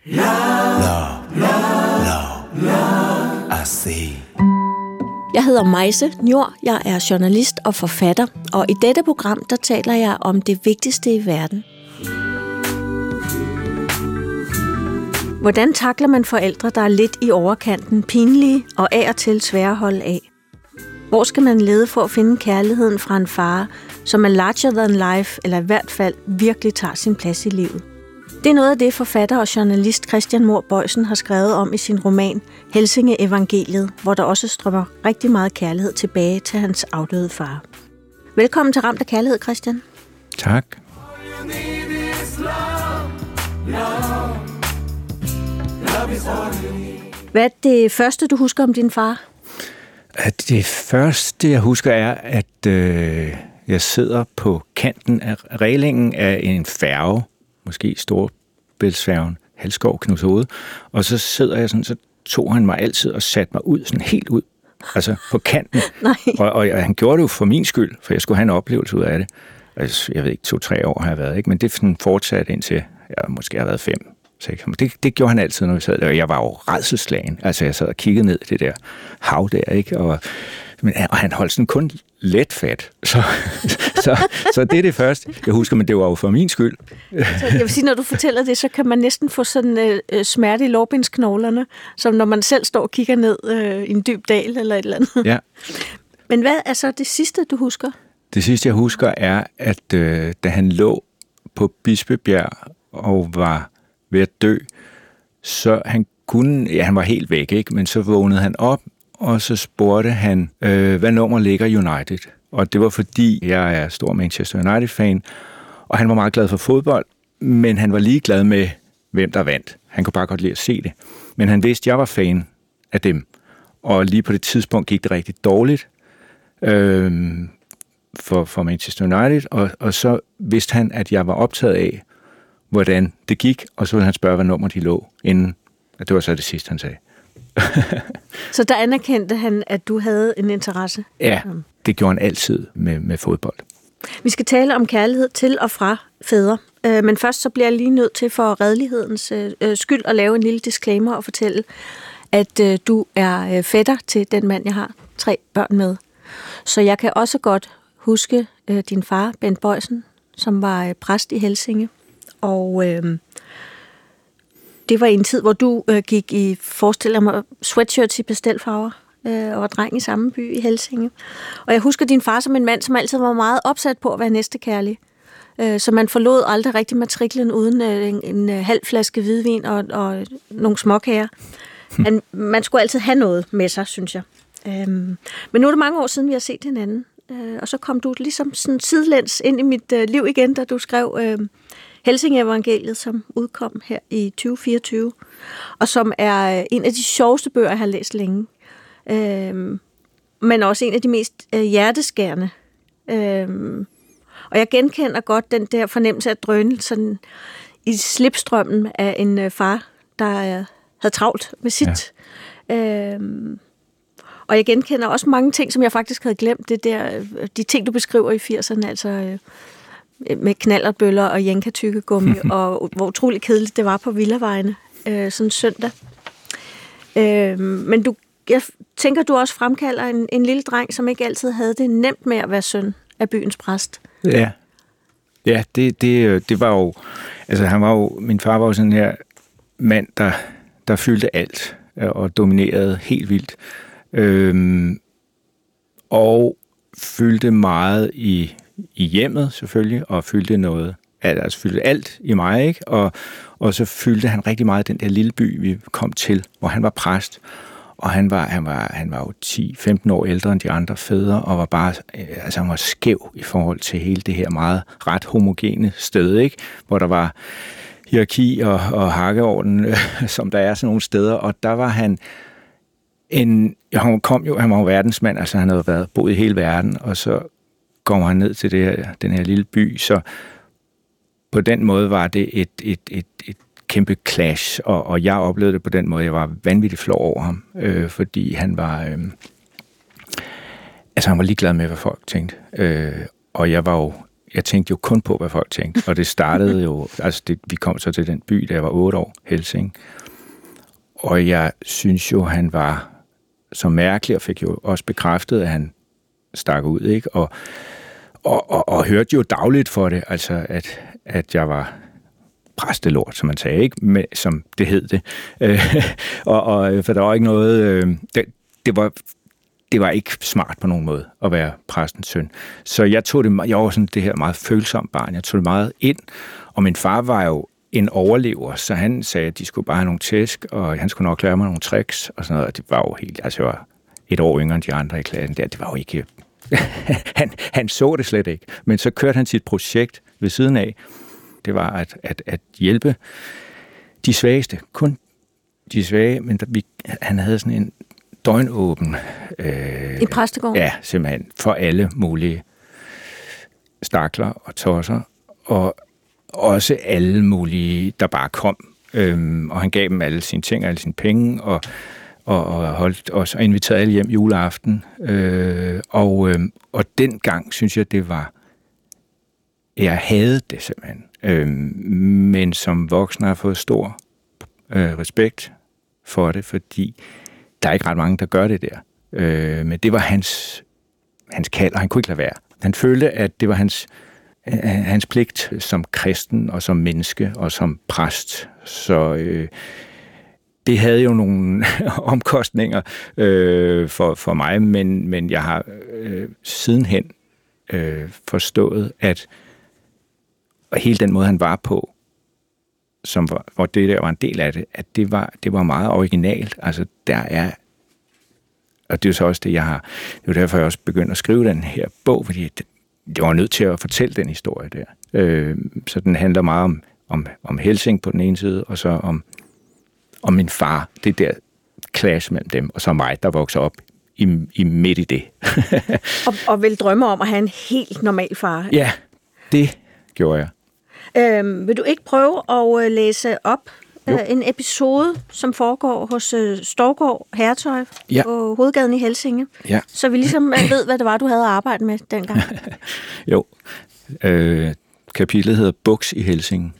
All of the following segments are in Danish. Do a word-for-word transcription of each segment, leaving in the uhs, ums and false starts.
Love, love, love, love, I see. Jeg hedder Maise Njor, jeg er journalist og forfatter, og i dette program, der taler jeg om det vigtigste i verden. Hvordan takler man forældre, der er lidt i overkanten, pinlige og af og til svære at holde af? Hvor skal man lede for at finde kærligheden fra en far, som er larger than life, eller i hvert fald virkelig tager sin plads i livet? Det er noget af det, forfatter og journalist Christian Mohr Boysen har skrevet om i sin roman Helsinge Evangeliet, hvor der også strømmer rigtig meget kærlighed tilbage til hans afdøde far. Velkommen til Ramt af Kærlighed, Christian. Tak. Hvad er det første, du husker om din far? Det første, jeg husker, er, at øh, jeg sidder på kanten af reglingen af en færge, måske Storebæltsfærgen, Halskov Knudshoved, og så sidder jeg sådan, så tog han mig altid og satte mig ud, sådan helt ud, altså på kanten. Nej. Og, og han gjorde det jo for min skyld, for jeg skulle have en oplevelse ud af det. Altså, jeg ved ikke, to-tre år har jeg været, ikke? Men det sådan fortsatte indtil, jeg måske har været fem. Det, det gjorde han altid, når vi sad der, og jeg var jo rædselsslagen. Altså, jeg sad og kiggede ned i det der hav der, ikke? Og, men, og han holdt sådan kun let fat. Så, så, så det er det første, jeg husker, men det var jo for min skyld. Så jeg vil sige, når du fortæller det, så kan man næsten få sådan øh, smerte i lårbensknoglerne, som når man selv står og kigger ned øh, i en dyb dal eller et eller andet. Ja. Men hvad er så det sidste, du husker? Det sidste, jeg husker, er, at øh, da han lå på Bispebjerg og var ved at dø, så han kunne, ja, han var helt væk, ikke? Men så vågnede han op, og så spurgte han, øh, hvad nummer ligger United? Og det var fordi, jeg er stor Manchester United-fan, og han var meget glad for fodbold, men han var ligeglad med, hvem der vandt. Han kunne bare godt lide at se det. Men han vidste, at jeg var fan af dem. Og lige på det tidspunkt gik det rigtig dårligt øh, for, for Manchester United, og, og så vidste han, at jeg var optaget af, hvordan det gik, og så ville han spørge, hvad nummer de lå, inden, at det var så det sidste, han sagde. Så der anerkendte han, at du havde en interesse? Ja, det gjorde han altid med, med fodbold. Vi skal tale om kærlighed til og fra fædre, men først så bliver jeg lige nødt til for redelighedens skyld at lave en lille disclaimer og fortælle, at du er fætter til den mand, jeg har tre børn med. Så jeg kan også godt huske din far, Bent Boysen, som var præst i Helsinge. Og øh, det var en tid, hvor du øh, gik i, forestiller mig, sweatshirts i pastelfarver øh, og var dreng i samme by i Helsinge. Og jeg husker din far som en mand, som altid var meget opsat på at være næstekærlig. Øh, så man forlod aldrig rigtig matriklen uden øh, en, en halv flaske hvidvin og, og nogle småkager. Han, man skulle altid have noget med sig, synes jeg. Øh, men nu er det mange år siden, vi har set hinanden. Øh, og så kom du ligesom sådan sidelæns ind i mit øh, liv igen, da du skrev Øh, Helsinge Evangeliet, som udkom her i tyve fireogtyve, og som er en af de sjoveste bøger, jeg har læst længe. Øhm, men også en af de mest øh, hjerteskærende. Øhm, og jeg genkender godt den der fornemmelse af drøne sådan i slipstrømmen af en øh, far, der øh, havde travlt med sit. Ja. Øhm, og jeg genkender også mange ting, som jeg faktisk havde glemt. Det der, de ting, du beskriver i firserne, altså Øh, med knallertbøller og jenka-tykkegummi, og hvor utrolig kedeligt det var på villavejene øh, sådan søndag. Øh, men du, jeg tænker, du også fremkalder en, en lille dreng, som ikke altid havde det nemt med at være søn af byens præst. Ja, ja det, det, det var jo, altså han var jo, min far var jo sådan her mand, der, der fyldte alt og dominerede helt vildt. Øh, og fyldte meget i i hjemmet selvfølgelig, og fyldte noget, altså fyldte alt i mig, ikke? Og, og så fyldte han rigtig meget den der lille by, vi kom til, hvor han var præst, og han var, han var, han var jo ti femten år ældre end de andre fædre, og var bare, altså han var skæv i forhold til hele det her meget ret homogene sted, ikke? Hvor der var hierarki og, og hakkeorden, som der er sådan nogle steder, og der var han en, han kom jo, han var jo verdensmand, altså han havde været, boet i hele verden, og så kommer han ned til det her, den her lille by, så på den måde var det et, et, et, et kæmpe clash, og, og jeg oplevede det på den måde, jeg var vanvittigt flov over ham, øh, fordi han var, øh, altså han var ligeglad med, hvad folk tænkte, øh, og jeg var jo jeg tænkte jo kun på, hvad folk tænkte. Og det startede jo, altså det, vi kom så til den by, da jeg var otte år, Helsinge. Og jeg synes jo, han var så mærkelig, og fik jo også bekræftet, at han stak ud, ikke? Og, og, og, og hørte jo dagligt for det, altså at, at jeg var præstelort, som man sagde, ikke? Men, som det hed det. og, og, for der var ikke noget... Øh, det, det var... Det var ikke smart på nogen måde at være præstens søn. Så jeg tog det, jeg var sådan det her meget følsomt barn, jeg tog det meget ind, og min far var jo en overlever, så han sagde, at de skulle bare have nogle tæsk, og han skulle nok lære mig nogle tricks, og sådan noget, og det var jo helt, altså jeg var et år yngre end de andre i klassen der, det var jo ikke, han, han så det slet ikke, men så kørte han sit projekt ved siden af, det var at, at, at hjælpe de svageste, kun de svage, men der, vi, han havde sådan en døgnåben. Øh, I præstegården? Ja, simpelthen. For alle mulige stakler og tosser. Og også alle mulige, der bare kom. Øhm, og han gav dem alle sine ting, alle sine penge, og, og, og holdt også og inviterede alle hjem juleaften. Øh, og, øh, og dengang synes jeg, det var... Jeg havde det simpelthen. Øh, men som voksen har jeg fået stor øh, respekt for det, fordi der er ikke ret mange, der gør det der. Øh, men det var hans, hans kald, og han kunne ikke lade være. Han følte, at det var hans, øh, hans pligt som kristen, og som menneske, og som præst. Så øh, det havde jo nogle omkostninger øh, for, for mig, men, men jeg har øh, sidenhen øh, forstået, at hele den måde, han var på, som var, hvor det der var en del af det, at det var, det var meget originalt. Altså, der er, og det er jo så også det, jeg har, det er jo derfor, jeg også begyndte at skrive den her bog, fordi det, det var nødt til at fortælle den historie der. Øh, så den handler meget om, om, om Helsinge på den ene side, og så om, om min far, det der clash mellem dem, og så mig, der vokser op i, i midt i det. og, og vil drømme om at have en helt normal far. Ja, det gjorde jeg. Øhm, vil du ikke prøve at øh, læse op øh, en episode, som foregår hos øh, Storgård Herretøj ja. på Hovedgaden i Helsinge? Ja. Så vi ligesom øh, ved, hvad det var, du havde arbejdet med dengang. jo. Øh, kapitlet hedder Buks i Helsinge.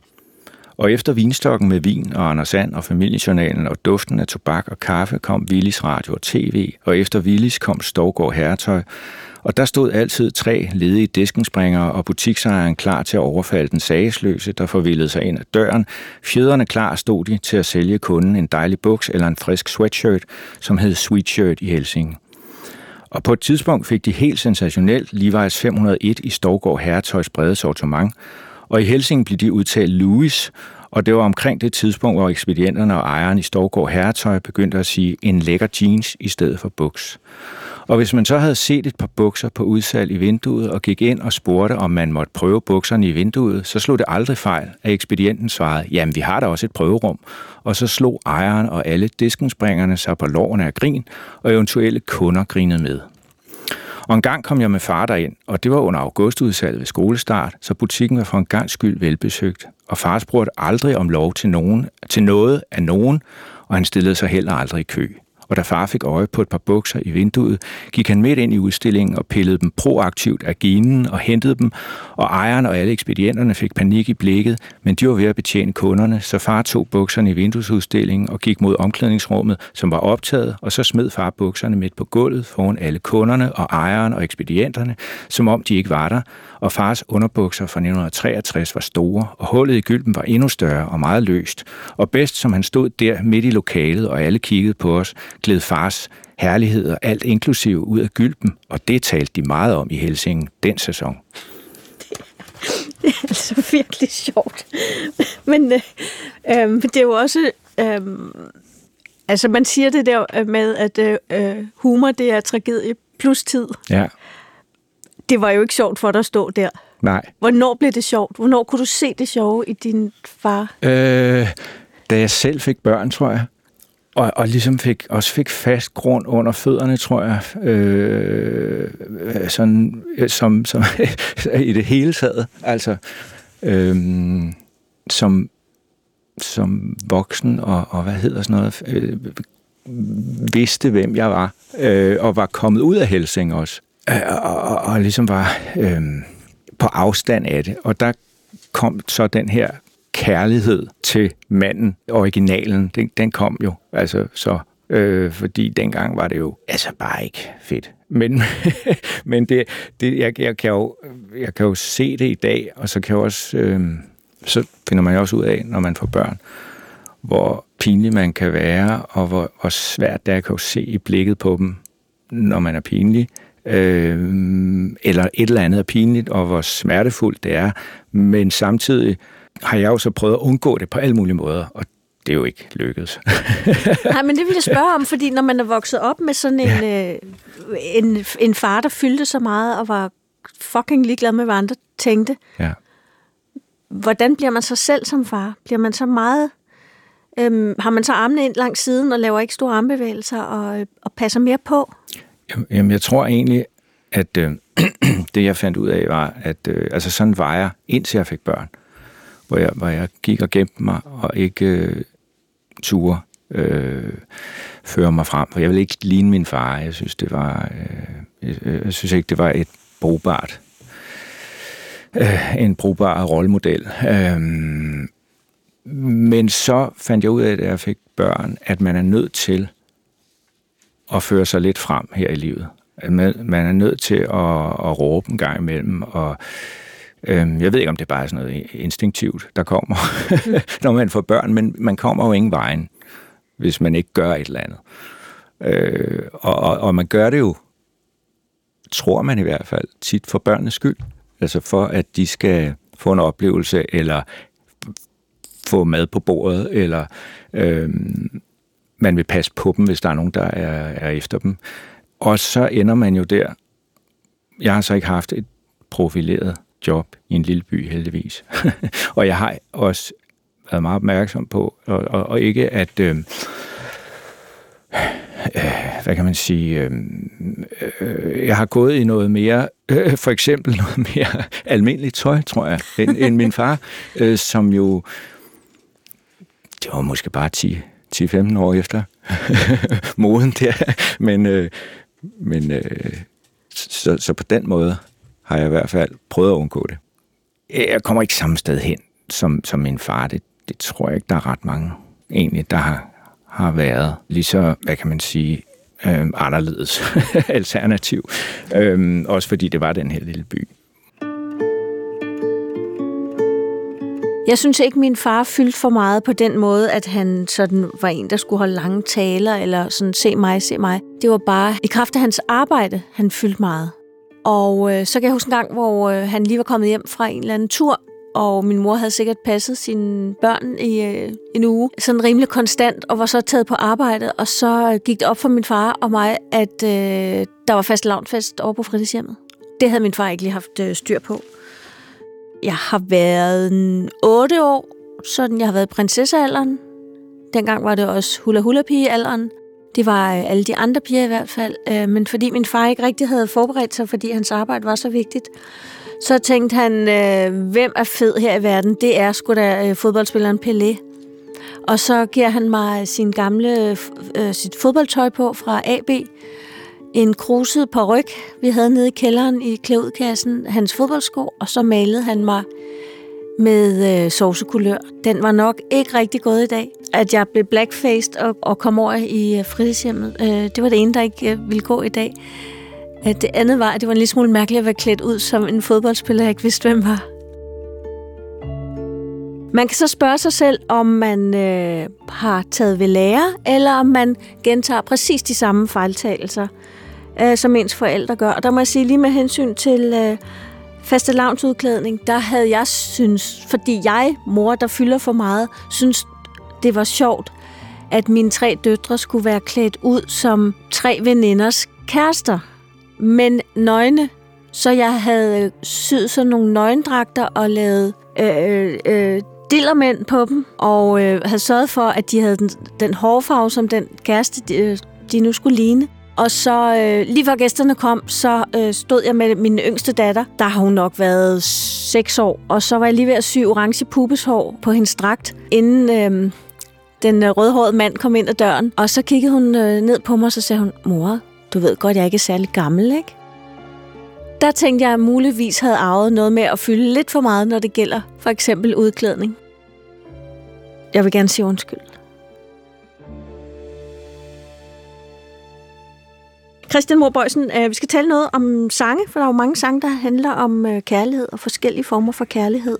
Og efter vinstokken med vin og Anders And og familiejournalen og duften af tobak og kaffe kom Willis radio og tv, og efter Willis kom Storgård Herretøj, og der stod altid tre ledige diskenspringere og butiksejeren klar til at overfalde den sagesløse, der forvildede sig ind ad døren. Fjederne klar stod de til at sælge kunden en dejlig buks eller en frisk sweatshirt, som hed Sweatshirt i Helsinge. Og på et tidspunkt fik de helt sensationelt Levi's fem hundrede og en i Storgård Herretøjs brede sortiment, og i Helsinge blev de udtalt Louis, og det var omkring det tidspunkt, hvor ekspedienterne og ejeren i Storgård Herretøj begyndte at sige en lækker jeans i stedet for buks. Og hvis man så havde set et par bukser på udsalg i vinduet og gik ind og spurgte, om man måtte prøve bukserne i vinduet, så slog det aldrig fejl, at ekspedienten svarede, jamen vi har da også et prøverum. Og så slog ejeren og alle diskenspringerne sig på lårene af grin, og eventuelle kunder grinede med. Og en gang kom jeg med far derind, og det var under augustudsalget ved skolestart, så butikken var for en gangs skyld velbesøgt. Og far spurgte aldrig om lov til, nogen, til noget af nogen, og han stillede sig heller aldrig i kø. Og da far fik øje på et par bukser i vinduet, gik han midt ind i udstillingen og pillede dem proaktivt af ginen og hentede dem, og ejeren og alle ekspedienterne fik panik i blikket, men de var ved at betjene kunderne, så far tog bukserne i vinduesudstillingen og gik mod omklædningsrummet, som var optaget, og så smed far bukserne midt på gulvet foran alle kunderne og ejeren og ekspedienterne, som om de ikke var der, og fars underbukser fra nitten treogtres var store, og hullet i gylden var endnu større og meget løst, og bedst som han stod der midt i lokalet, og alle kiggede på os, gled fars herlighed og alt inklusive ud af gylpen, og det talte de meget om i Helsinge den sæson. Det er altså virkelig sjovt. Men øh, øh, det er jo også... Øh, altså man siger det der med, at øh, humor det er tragedie plus tid. Ja. Det var jo ikke sjovt for dig at stå der. Nej. Hvornår blev det sjovt? Hvornår kunne du se det sjove i din far? Øh, da jeg selv fik børn, tror jeg. Og, og ligesom fik, også fik fast grund under fødderne, tror jeg, øh, sådan, som, som i det hele taget, altså øh, som, som voksen og, og hvad hedder sådan noget, øh, vidste, hvem jeg var, øh, og var kommet ud af Helsinge også, øh, og, og, og ligesom var øh, på afstand af det. Og der kom så den her kærlighed til manden, originalen, den, den kom jo. Altså så, øh, fordi dengang var det jo altså bare ikke fedt. Men, men det, det, jeg, jeg, kan jo, jeg kan jo se det i dag, og så kan jeg også, øh, så finder man jo også ud af, når man får børn, hvor pinlig man kan være, og hvor, hvor svært det er, kan jo se i blikket på dem, når man er pinlig, øh, eller et eller andet er pinligt, og hvor smertefuldt det er. Men samtidig har jeg jo så prøvet at undgå det på alle mulige måder, og det er jo ikke lykkedes. Nej, men det vil jeg spørge om, fordi når man er vokset op med sådan en, ja. øh, en, en far, der fyldte så meget, og var fucking ligeglad med, hvad andre tænkte, ja. Hvordan bliver man så selv som far? Bliver man så meget... Øhm, har man så armene ind langs siden og laver ikke store armbevægelser og, og passer mere på? Jamen, jeg tror egentlig, at øh, det, jeg fandt ud af, var, at øh, altså sådan var jeg, indtil jeg fik børn, hvor jeg, hvor jeg gik og gemte mig og ikke øh, turde øh, føre mig frem. For jeg ville ikke ligne min far. Jeg synes, det var, øh, jeg, jeg synes ikke, det var et brugbart, øh, en brugbar rollemodel. Øh, Men så fandt jeg ud af, at jeg fik børn, at man er nødt til at føre sig lidt frem her i livet. At man er nødt til at, at råbe en gang imellem, og øhm, jeg ved ikke, om det bare er sådan noget instinktivt, der kommer, når man får børn, men man kommer jo ingen vejen, hvis man ikke gør et eller andet. Øh, og, og, og man gør det jo, tror man i hvert fald, tit for børnenes skyld. Altså for, at de skal få en oplevelse, eller få mad på bordet, eller øh, man vil passe på dem, hvis der er nogen, der er, er efter dem. Og så ender man jo der. Jeg har så ikke haft et profileret job i en lille by, heldigvis. Og jeg har også været meget opmærksom på, og, og, og ikke at... Øh, hvad kan man sige, øh, øh, jeg har gået i noget mere, øh, for eksempel noget mere almindeligt tøj, tror jeg, end, end min far, øh, som jo, det var måske bare ti til femten år efter moden der, men, øh, men øh, så, så på den måde har jeg i hvert fald prøvet at undgå det. Jeg kommer ikke samme sted hen som, som min far, det, det tror jeg ikke, der er ret mange egentlig, der har har været lige så, hvad kan man sige, øh, anderledes alternativ. Øh, også fordi det var den her lille by. Jeg synes ikke, min far fyldte for meget på den måde, at han sådan var en, der skulle holde lange taler, eller sådan, se mig, se mig. Det var bare i kraft af hans arbejde, han fyldte meget. Og øh, så kan jeg huske en gang, hvor øh, han lige var kommet hjem fra en eller anden tur, og min mor havde sikkert passet sine børn i øh, en uge, sådan rimelig konstant, og var så taget på arbejde, og så gik det op for min far og mig, at øh, der var fastelavnsfest over på fritidshjemmet. Det havde min far ikke lige haft øh, styr på. Jeg har været otte år, sådan jeg har været i prinsessealderen. Dengang var det også hula-hula-pige-alderen. Det var øh, alle de andre piger i hvert fald, øh, men fordi min far ikke rigtig havde forberedt sig, fordi hans arbejde var så vigtigt, så tænkte han, øh, hvem er fed her i verden? Det er sgu da øh, fodboldspilleren Pelé. Og så giver han mig sin gamle, øh, sit fodboldtøj på fra A B. En kruset paryk, vi havde nede i kælderen i klædekassen, hans fodboldsko, og så malede han mig med øh, sovsekulør. Den var nok ikke rigtig gået i dag. At jeg blev blackfaced og, og kom over i øh, fritidshjemmet, øh, det var det ene, der ikke øh, ville gå i dag. Det andet var, at det var en lille smule mærkeligt at være klædt ud som en fodboldspiller, jeg ikke vidste, hvem var. Man kan så spørge sig selv, om man øh, har taget ved lære, eller om man gentager præcis de samme fejltagelser, øh, som ens forældre gør. Og der må jeg sige, lige med hensyn til øh, fastelavnsudklædning, der havde jeg synes, fordi jeg, mor, der fylder for meget, synes det var sjovt, at mine tre døtre skulle være klædt ud som tre veninders kærester, men nøgne. Så jeg havde syet sådan nogle nøgendragter og lavet øh, øh, dillermænd på dem, og øh, havde sørget for, at de havde den, den hårfarve, som den kæreste, de, de nu skulle ligne. Og så øh, lige før gæsterne kom, så øh, stod jeg med min yngste datter. Der har hun nok været seks år, og så var jeg lige ved at sy orange pubeshår på hendes dragt, inden øh, den rødhårede mand kom ind ad døren. Og så kiggede hun øh, ned på mig, og så sagde hun, mor, du ved godt, jeg ikke er særlig gammel, ikke? Der tænkte jeg, at jeg muligvis havde arvet noget med at fylde lidt for meget, når det gælder for eksempel udklædning. Jeg vil gerne sige undskyld. Christian Mohr Boysen, vi skal tale noget om sange, for der er jo mange sange, der handler om kærlighed og forskellige former for kærlighed.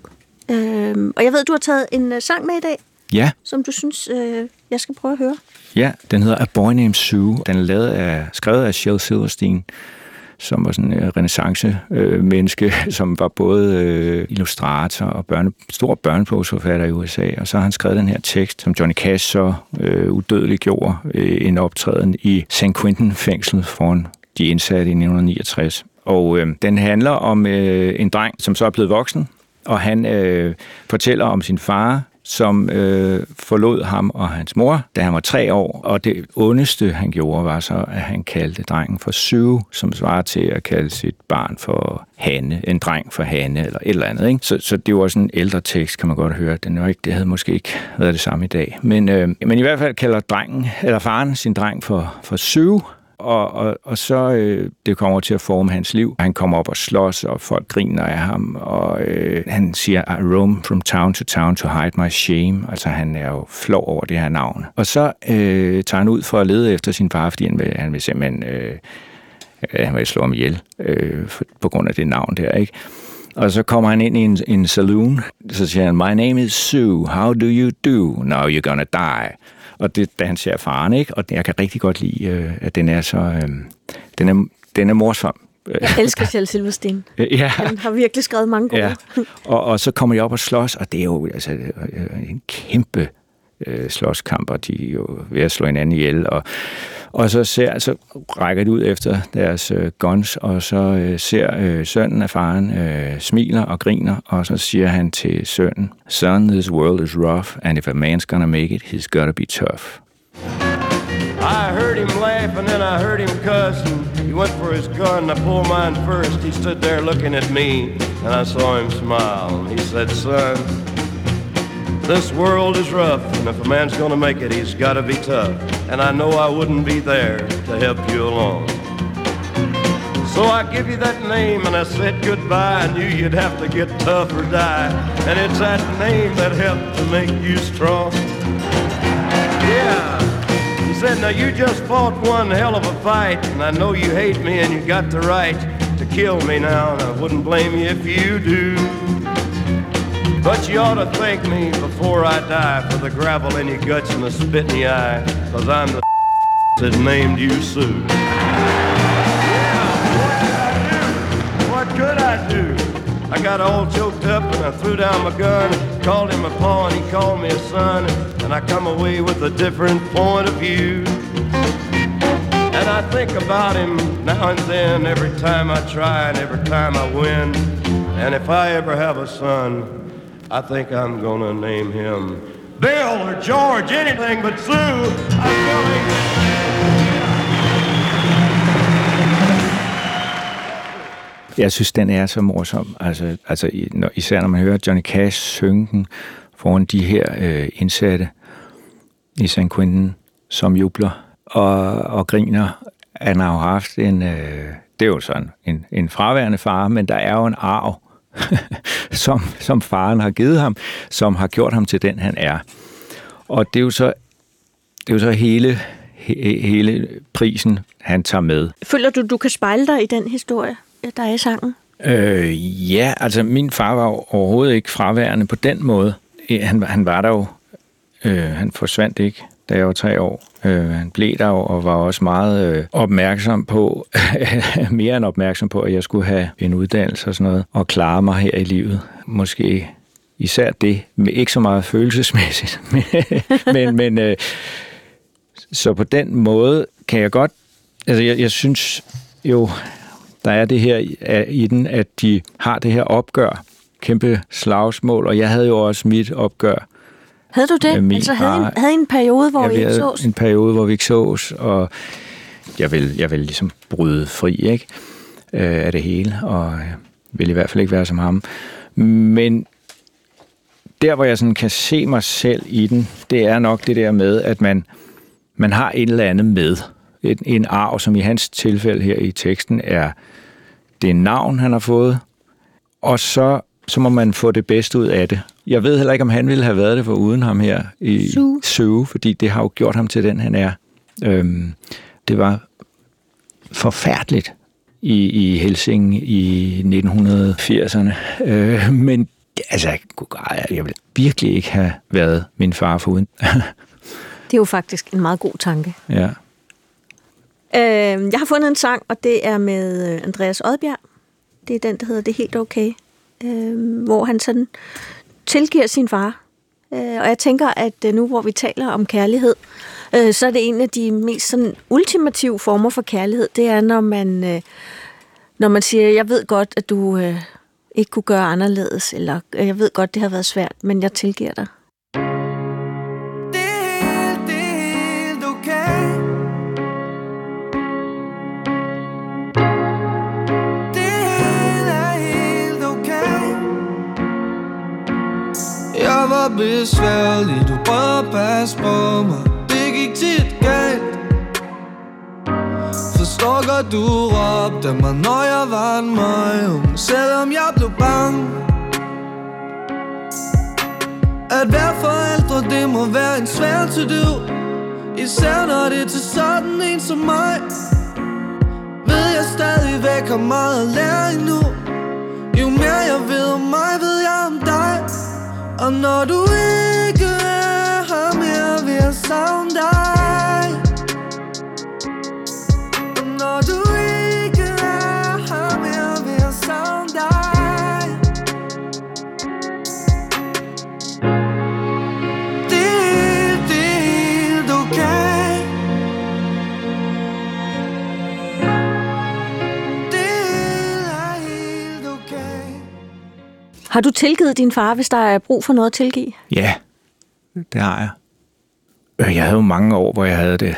Og jeg ved, du har taget en sang med i dag, ja, som du synes, jeg skal prøve at høre. Ja, den hedder A Boy Named Sue. Den er lavet af, skrevet af Shel Silverstein, som var sådan en renaissance-menneske, øh, som var både øh, illustrator og børne, stor børnebogsforfatter i U S A. Og så har han skrevet den her tekst, som Johnny Cash så øh, udødeligt gjorde øh, en optræden i San Quentin-fængslet foran de indsatte i nitten niogtres. Og øh, den handler om øh, en dreng, som så er blevet voksen, og han øh, fortæller om sin far, som øh, forlod ham og hans mor, da han var tre år. Og det ondeste, han gjorde, var så, at han kaldte drengen for Sue, som svarer til at kalde sit barn for Hanne, en dreng for Hanne, eller et eller andet. Ikke? Så, så det var sådan en ældre tekst, kan man godt høre. Den var ikke, det havde måske ikke været det samme i dag. Men, øh, men i hvert fald kalder drengen, eller faren sin dreng for, for Sue, Og, og, og så øh, det kommer til at forme hans liv. Han kommer op og slås, og folk griner af ham, og øh, han siger, I roam from town to town to hide my shame. Altså han er jo flov over det her navn. Og så øh, tager han ud for at lede efter sin far, fordi han vil, han vil simpelthen øh, han vil slå ham ihjel øh, for, på grund af det navn der, ikke? Og så kommer han ind i en, en saloon, så siger han, my name is Sue, how do you do? Now you're gonna die. Og det, da han ser faren, ikke? Og jeg kan rigtig godt lide, øh, at den er så... Øh, den, er, den er morsom. Jeg elsker Shel Silverstein. Ja. Han har virkelig skrevet mange gode. Ja. Og, og så kommer de op og slås, og det er jo altså, en kæmpe øh, slåskamp, og de er jo ved at slå hinanden ihjel. Og, og så, ser, så rækker de ud efter deres øh, guns, og så øh, ser øh, sønnen af faren øh, smiler og griner, og så siger han til sønnen, son, this world is rough, and if a man's gonna make it, he's gotta be tough. I heard him laugh and then I heard him cuss, and he went for his gun. I pulled mine first. He stood there looking at me, and I saw him smile. He said, son, this world is rough, and if a man's gonna make it, he's gotta be tough. And I know I wouldn't be there to help you along. So I give you that name and I said goodbye. I knew you'd have to get tough or die, and it's that name that helped to make you strong. Yeah. He said, now you just fought one hell of a fight, and I know you hate me and you got the right to kill me now, and I wouldn't blame you if you do. But you ought to thank me before I die for the gravel in your guts and the spit in your eye, cause I'm the that named you Sue. Yeah, what could I do? What could I do? I got all choked up and I threw down my gun, called him a paw and he called me a son, and I come away with a different point of view. And I think about him now and then, every time I try and every time I win. And if I ever have a son, I think I'm gonna name him Bill or George, anything but Sue. I'm going. Jeg synes, den er så morsom. Altså, altså især når man hører Johnny Cash synge den foran de her øh, indsatte i San Quentin, som jubler og, og griner. Han har jo haft en, øh, det er jo sådan, en, en fraværende far, men der er jo en arv, som, som faren har givet ham, som har gjort ham til den, han er. Og det er jo så, det er jo så hele, he, hele prisen, han tager med. Føler du, du kan spejle dig i den historie, der er i sangen? Øh, ja, altså min far var jo overhovedet ikke fraværende på den måde. Han, han var der jo, øh, han forsvandt ikke, da jeg var tre år. Øh, han blev der jo, og var også meget øh, opmærksom på, mere end opmærksom på, at jeg skulle have en uddannelse og sådan noget, og klare mig her i livet. Måske især det, men ikke så meget følelsesmæssigt. men, men øh, så på den måde kan jeg godt, altså jeg, jeg synes jo, der er det her i den, at de har det her opgør, kæmpe slagsmål, og jeg havde jo også mit opgør. Havde du det? Altså havde en, havde en periode, hvor vi ikke sås? En periode, hvor vi ikke sås, og jeg vil, jeg vil ligesom bryde fri, ikke? Øh, af det hele, og jeg vil i hvert fald ikke være som ham. Men der, hvor jeg sådan kan se mig selv i den, det er nok det der med, at man, man har et eller andet med. En, en arv, som i hans tilfælde her i teksten er det navn, han har fået, og så, så må man få det bedste ud af det. Jeg ved heller ikke, om han ville have været det for uden ham her i Sue, fordi det har jo gjort ham til den, han er. Øhm, det var forfærdeligt i, i Helsinge i nitten firserne, øh, men altså, jeg vil virkelig ikke have været min far foruden. Det er jo faktisk en meget god tanke. Ja. Øh, jeg har fundet en sang, og det er med Andreas Odbjerg. Det er den, der hedder Det er helt okay. Øh, hvor han sådan tilgiver sin far. Øh, og jeg tænker, at nu hvor vi taler om kærlighed, øh, så er det en af de mest sådan ultimative former for kærlighed. Det er, når man, øh, når man siger, jeg ved godt, at du øh, ikke kunne gøre anderledes, eller jeg ved godt, det har været svært, men jeg tilgiver dig. Jeg var besværlig, du prøvede at passe på mig. Det gik tit galt. Forstår godt, du råbte mig, når jeg var en møg. Selvom jeg blev bange. At være forældre, det må være en svær to-do. Især når det er til sådan en som mig. Ved jeg stadigvæk har meget at lære endnu. Jo mere jeg ved om mig, ved jeg om dig. Og når du ikke er her mere, vil jeg savne dig. Og når du ikke er her mere, vil jeg savne dig. Det er helt, det er helt okay. Det er helt okay. Har du tilgivet din far, hvis der er brug for noget at tilgive? Ja, det har jeg. Jeg havde jo mange år, hvor jeg havde det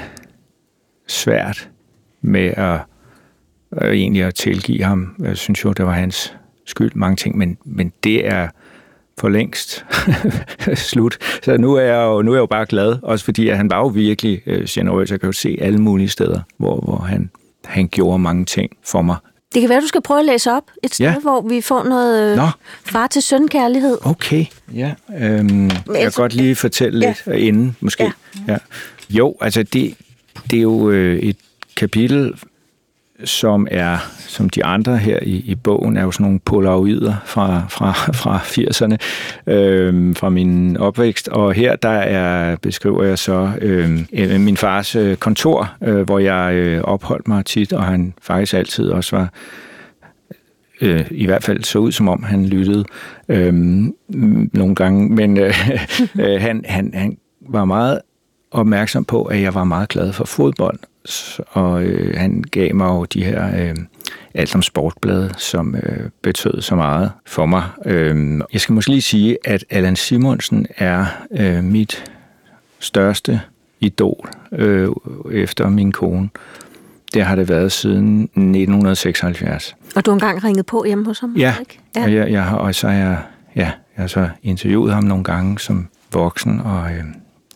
svært med at, at egentlig at tilgive ham. Jeg synes jo, det var hans skyld, mange ting, men, men det er for længst slut. Så nu er, jeg jo, nu er jeg jo bare glad, også fordi at han var jo virkelig øh, generøs. Jeg kan jo se alle mulige steder, hvor, hvor han, han gjorde mange ting for mig. Det kan være, du skal prøve at læse op et sted, ja. Hvor vi får noget Nå. far til søn kærlighed. Okay, ja. Øhm, jeg kan godt lige fortælle ja. lidt inden, måske. Ja. Ja. Jo, altså det, det er jo øh, et kapitel, som er, som de andre her i, i bogen, er jo sådan nogle polaroider fra, fra, fra firserne, øh, fra min opvækst. Og her der er, beskriver jeg så øh, min fars øh, kontor, øh, hvor jeg øh, opholdt mig tit, og han faktisk altid også var, øh, i hvert fald så ud som om han lyttede øh, nogle gange, men øh, øh, han, han, han var meget opmærksom på, at jeg var meget glad for fodbold. Og øh, han gav mig jo de her øh, Alt om Sportblade, som øh, betød så meget for mig. Øh, jeg skal måske lige sige, at Allan Simonsen er øh, mit største idol øh, efter min kone. Det har det været siden nitten seksoghalvfjerds. Og du har engang ringet på hjemme hos ham? Ja, ikke? Ja. Og, jeg, jeg har, og så har jeg, ja, jeg har så interviewet ham nogle gange som voksen, og øh,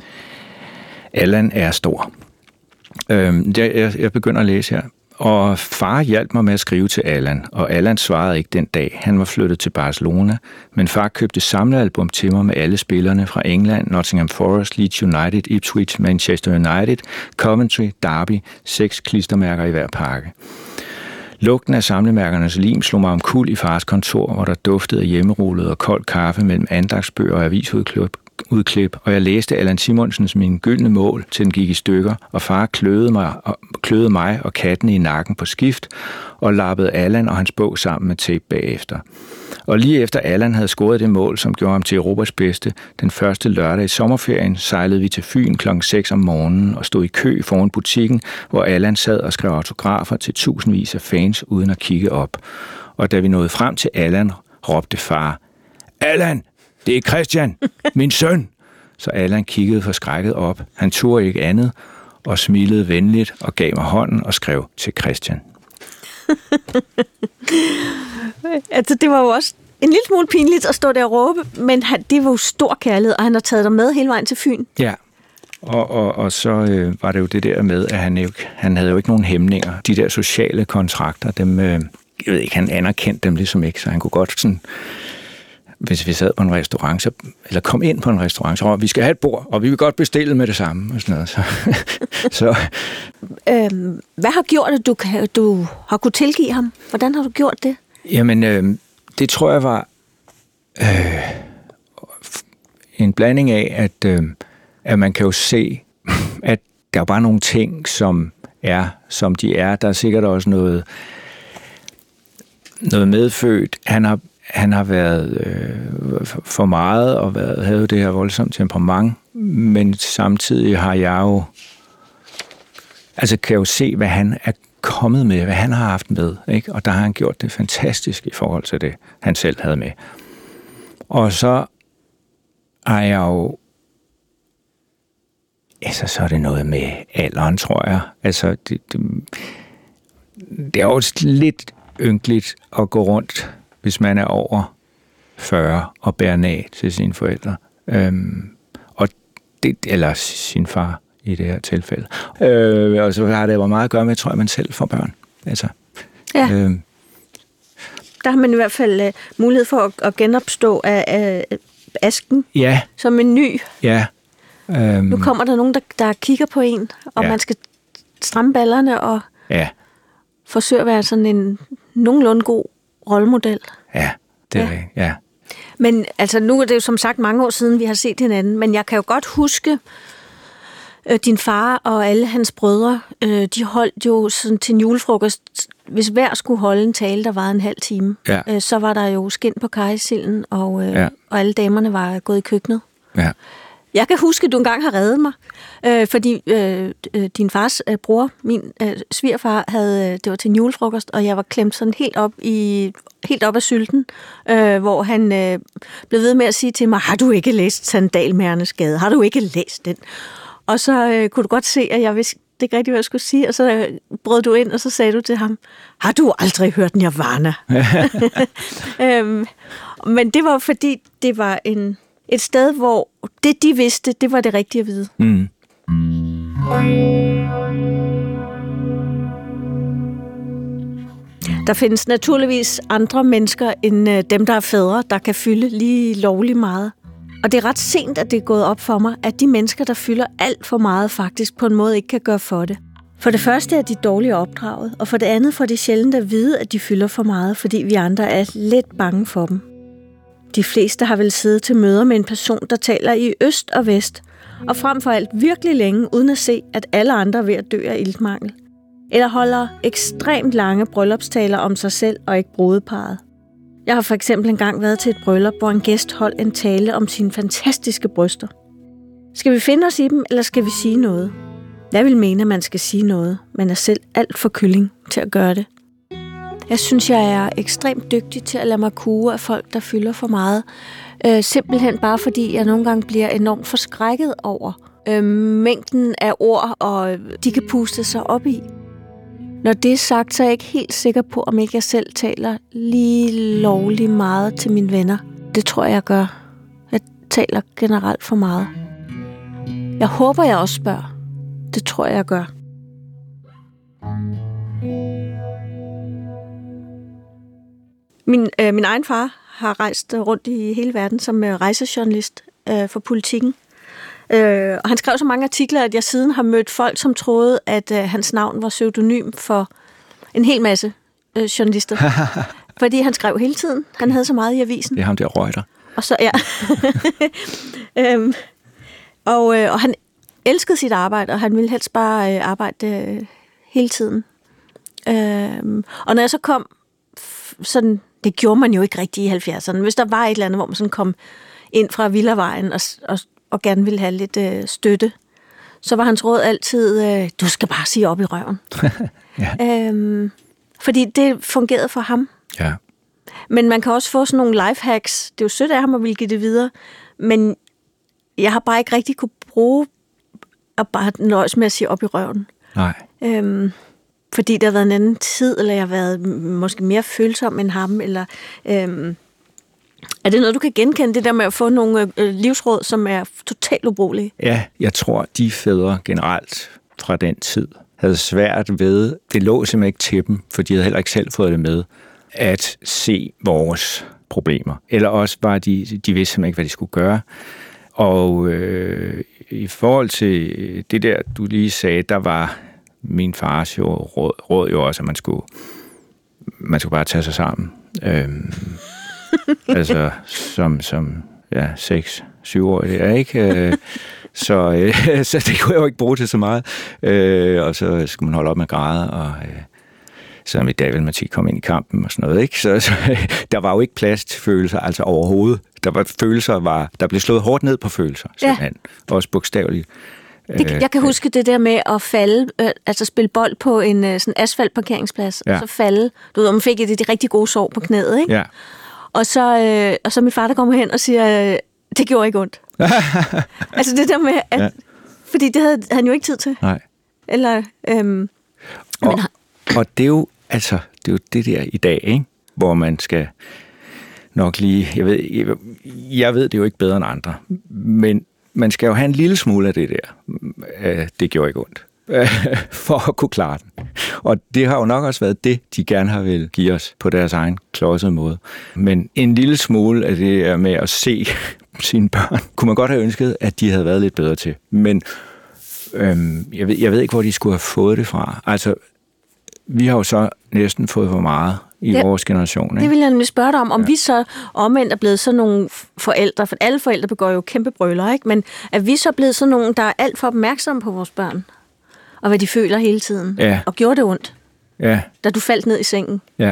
Allan er stor. Øh, jeg, jeg begynder at læse her. Og far hjalp mig med at skrive til Allan, og Allan svarede ikke den dag. Han var flyttet til Barcelona, men far købte samlealbum til mig med alle spillerne fra England, Nottingham Forest, Leeds United, Ipswich, Manchester United, Coventry, Derby, seks klistermærker i hver pakke. Lugten af samlemærkernes lim slog mig omkuld i fars kontor, hvor der duftede af hjemmerullet og kold kaffe mellem andagsbøger og avisudklip. udklip, og jeg læste Allan Simonsens Min gyldne mål, til den gik i stykker, og far kløede mig, og, kløede mig og katten i nakken på skift, og lappede Allan og hans bog sammen med tape bagefter. Og lige efter Allan havde scoret det mål, som gjorde ham til Europas bedste, den første lørdag i sommerferien, sejlede vi til Fyn klokken seks om morgenen og stod i kø foran butikken, hvor Allan sad og skrev autografer til tusindvis af fans uden at kigge op. Og da vi nåede frem til Allan, råbte far, Allan! Det er Christian, min søn. Så Allan kiggede forskrækket op. Han turde ikke andet og smilede venligt og gav mig hånden og skrev til Christian. Altså, det var jo også en lille smule pinligt at stå der og råbe, men han, det var jo stor kærlighed, og han har taget dig med hele vejen til Fyn. Ja, og, og, og så øh, var det jo det der med, at han, jo, han havde jo ikke nogen hæmninger. De der sociale kontrakter, dem, øh, jeg ved ikke, han anerkendte dem ligesom ikke, så han kunne godt sådan, hvis vi sad på en restaurant, så, eller kom ind på en restaurant, så vi skal have et bord, og vi vil godt bestille med det samme, og sådan noget. Så, så. Øhm, hvad har gjort, at du, kan, du har kunne tilgive ham? Hvordan har du gjort det? Jamen, øh, det tror jeg var øh, en blanding af, at, øh, at man kan jo se, at der er bare nogle ting, som er, som de er. Der er sikkert også noget, noget medfødt. Han har, han har været øh, for meget og været, havde det her voldsomt temperament, men samtidig har jeg jo, altså kan jo se, hvad han er kommet med, hvad han har haft med, ikke? Og der har han gjort det fantastisk i forhold til det, han selv havde med. Og så er jeg jo, altså så er det noget med alderen, tror jeg. Altså det, det, det er også lidt ynkeligt at gå rundt, hvis man er over fyrre og bære nag til sine forældre. Øhm, og det, eller sin far i det her tilfælde. Øh, og så har det jo meget at gøre med, tror jeg, man selv får børn. Altså, ja. Øh, Der har man i hvert fald uh, mulighed for at, at genopstå af, af asken ja. som en ny. Ja. Øhm, Nu kommer der nogen, der, der kigger på en, og ja. man skal stramme ballerne og ja. forsøge at være sådan en nogenlunde god rollemodel. Ja, det er Ja. ja. ja. Men altså, nu er det jo som sagt mange år siden, vi har set hinanden, men jeg kan jo godt huske, øh, din far og alle hans brødre, øh, de holdt jo sådan til en julefrokost. Hvis hver skulle holde en tale, der var en halv time, Ja. øh, så var der jo skind på karisilden, og, øh, Ja. og alle damerne var gået i køkkenet. Ja. Jeg kan huske, at du engang har reddet mig, øh, fordi øh, øh, din fars øh, bror, min øh, svigerfar, havde, øh, det var til en julefrokost, og jeg var klemt sådan helt op, i, helt op af sylten, øh, hvor han øh, blev ved med at sige til mig, har du ikke læst Sandalmærernes Gade? Har du ikke læst den? Og så øh, kunne du godt se, at jeg vidste det ikke rigtigt, hvad jeg skulle sige, og så øh, brød du ind, og så sagde du til ham, har du aldrig hørt Nirvana? øhm, men det var fordi, det var en... Et sted, hvor det, de vidste, det var det rigtige at vide. Mm. Der findes naturligvis andre mennesker end dem, der er fædre, der kan fylde lige lovlig meget. Og det er ret sent, at det er gået op for mig, at de mennesker, der fylder alt for meget, faktisk på en måde ikke kan gøre for det. For det første er de dårligt opdraget, og for det andet får de sjældent at vide, at de fylder for meget, fordi vi andre er lidt bange for dem. De fleste har vel siddet til møder med en person, der taler i øst og vest, og frem for alt virkelig længe, uden at se, at alle andre er ved at dø af iltmangel. Eller holder ekstremt lange bryllupstaler om sig selv og ikke brudeparret. Jeg har for eksempel engang været til et bryllup, hvor en gæst holdt en tale om sine fantastiske bryster. Skal vi finde os i dem, eller skal vi sige noget? Jeg vil mene, at man skal sige noget, men er selv alt for kylling til at gøre det. Jeg synes, jeg er ekstremt dygtig til at lade mig kue af folk, der fylder for meget. Øh, simpelthen bare fordi, jeg nogle gange bliver enormt forskrækket over øh, mængden af ord, og de kan puste sig op i. Når det er sagt, så er jeg ikke helt sikker på, om ikke jeg selv taler lige lovlig meget til mine venner. Det tror jeg, jeg gør. Jeg taler generelt for meget. Jeg håber, jeg også spørger. Det tror jeg, jeg gør. Min, øh, min egen far har rejst rundt i hele verden som øh, rejsejournalist øh, for Politikken. Øh, og han skrev så mange artikler, at jeg siden har mødt folk, som troede, at øh, hans navn var pseudonym for en hel masse øh, journalister. Fordi han skrev hele tiden. Han havde så meget i avisen. Det er ham der Reuter. Og så, ja. øhm, og, øh, og han elskede sit arbejde, og han ville helst bare øh, arbejde øh, hele tiden. Øhm, og når jeg så kom sådan, det gjorde man jo ikke rigtig i halvfjerdserne. Hvis der var et eller andet, hvor man sådan kom ind fra Villavejen og, og, og gerne ville have lidt øh, støtte, så var hans råd altid, øh, du skal bare sige op i røven. ja. øhm, fordi det fungerede for ham. Ja. Men man kan også få sådan nogle lifehacks. Det er jo sødt af ham at ville give det videre, men jeg har bare ikke rigtig kunne bruge at bare nøjes med at sige op i røven. Nej. Øhm, fordi der har været en anden tid, eller jeg har været måske mere følsom end ham, eller øhm, er det noget, du kan genkende, det der med at få nogle øh, livsråd, som er totalt ubrugelige? Ja, jeg tror, de fædre generelt fra den tid havde svært ved, det lå simpelthen ikke til dem, for de havde heller ikke selv fået det med, at se vores problemer. Eller også var de, de vidste simpelthen ikke, hvad de skulle gøre. Og øh, i forhold til det der, du lige sagde, der var min fars jo råd, råd jo også, at man skulle, man skulle bare tage sig sammen. Øhm, altså som, som ja, seks, syv år, det er ikke... Øh, så, øh, så det kunne jeg jo ikke bruge til så meget. Øh, og så skulle man holde op med at græde, og øh, så mit David Mathis kom ind i kampen og sådan noget. Ikke? Så, så der var jo ikke plads til følelser, altså overhovedet. Der var følelser, var, der blev slået hårdt ned på følelser, simpelthen. Ja. Også bogstaveligt. Det, jeg kan huske det der med at falde, øh, altså spille bold på en øh, sådan asfaltparkeringsplads, ja. Og så falde. Du ved, man fik et de rigtig gode sår på knæet, ikke? Ja. Og så, øh, og så min far, der kommer hen og siger, øh, det gjorde ikke ondt. Altså det der med, at, ja. Fordi det havde han jo ikke tid til. Nej. Eller, øhm, og, men, og det er jo, altså, det er jo det der i dag, ikke? Hvor man skal nok lige, jeg ved, jeg, jeg ved det jo ikke bedre end andre, men man skal jo have en lille smule af det der. Det gjorde ikke ondt. For at kunne klare den. Og det har jo nok også været det, de gerne har vil give os på deres egen klodsede måde. Men en lille smule af det er med at se sine børn, kunne man godt have ønsket, at de havde været lidt bedre til. Men øhm, jeg, ved, jeg ved ikke, hvor de skulle have fået det fra. Altså, vi har jo så næsten fået for meget i det, vores generation. Ikke? Det vil jeg nemlig spørge dig om, om ja. vi så omvendt er blevet sådan nogle forældre, for alle forældre begår jo kæmpe brøler, ikke? Men er vi så blevet sådan nogle, der er alt for opmærksomme på vores børn? Og hvad de føler hele tiden. Ja. Og gjorde det ondt, ja. Da du faldt ned i sengen. Ja,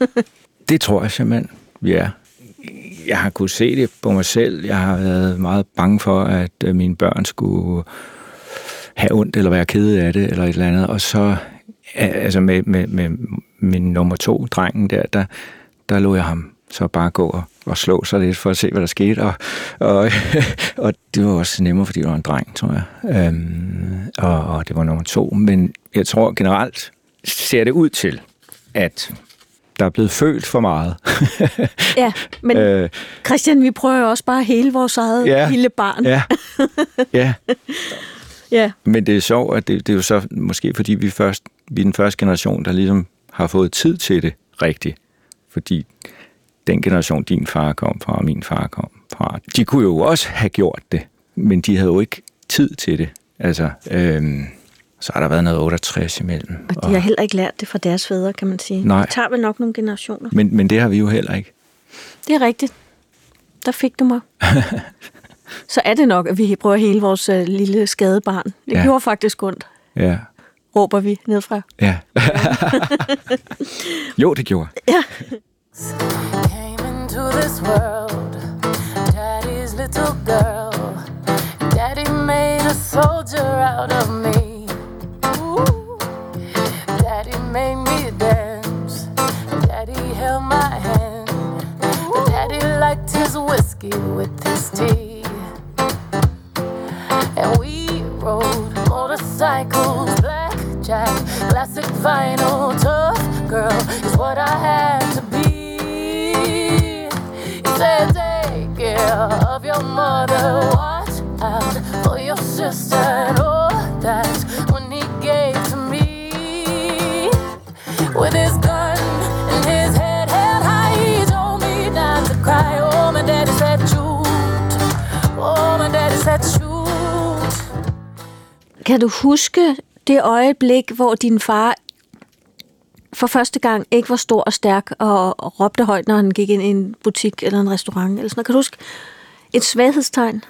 det tror jeg simpelthen, vi er. Jeg har kunnet se det på mig selv. Jeg har været meget bange for, at mine børn skulle have ondt, eller være kede af det, eller et eller andet. Og så, altså med, med, med min nummer to, drengen der, der, der lå jeg ham så bare gå og, og slå sig lidt for at se, hvad der skete. Og, og, og det var også nemmere, fordi det var en dreng, tror jeg. Øhm, og, og det var nummer to. Men jeg tror generelt ser det ud til, at der er blevet følt for meget. Ja, men øh, Christian, vi prøver jo også bare hele vores eget ja, lille barn. Ja, ja. Ja. Men det er sjovt, at det, det er jo så måske, fordi vi, først, vi er den første generation, der ligesom har fået tid til det rigtigt. Fordi den generation, din far kom fra, og min far kom fra, de kunne jo også have gjort det, men de havde jo ikke tid til det. Altså, øhm, så har der været noget otteogtres imellem. Og de har heller ikke lært det fra deres fædre, kan man sige. Nej. Det tager vel nok nogle generationer. Men, men det har vi jo heller ikke. Det er rigtigt. Der fik du mig. Så er det nok, at vi prøver hele vores uh, lille skadede barn. Det ja. Gjorde faktisk ondt. Ja. Råber vi nedfra. Ja. Jo, det gjorde. Ja. Came into this world, Daddy's little girl. Daddy made a soldier out of me. Ooh. Daddy made me dance. Daddy held my hand. But Daddy liked his whiskey with his tea. And we rode motorcycles, blackjack, classic vinyl. Tough girl is what I had to be. He said, take care of your mother, watch out for your sister, and all that's when he gave to me. With his gun and his head held high, he told me not to cry. Oh, my daddy said shoot. Oh, my daddy said shoot. Kan du huske det øjeblik, hvor din far for første gang ikke var stor og stærk og, og råbte højt, når han gik ind i en butik eller en restaurant? Eller sådan noget? Kan du huske et svaghedstegn?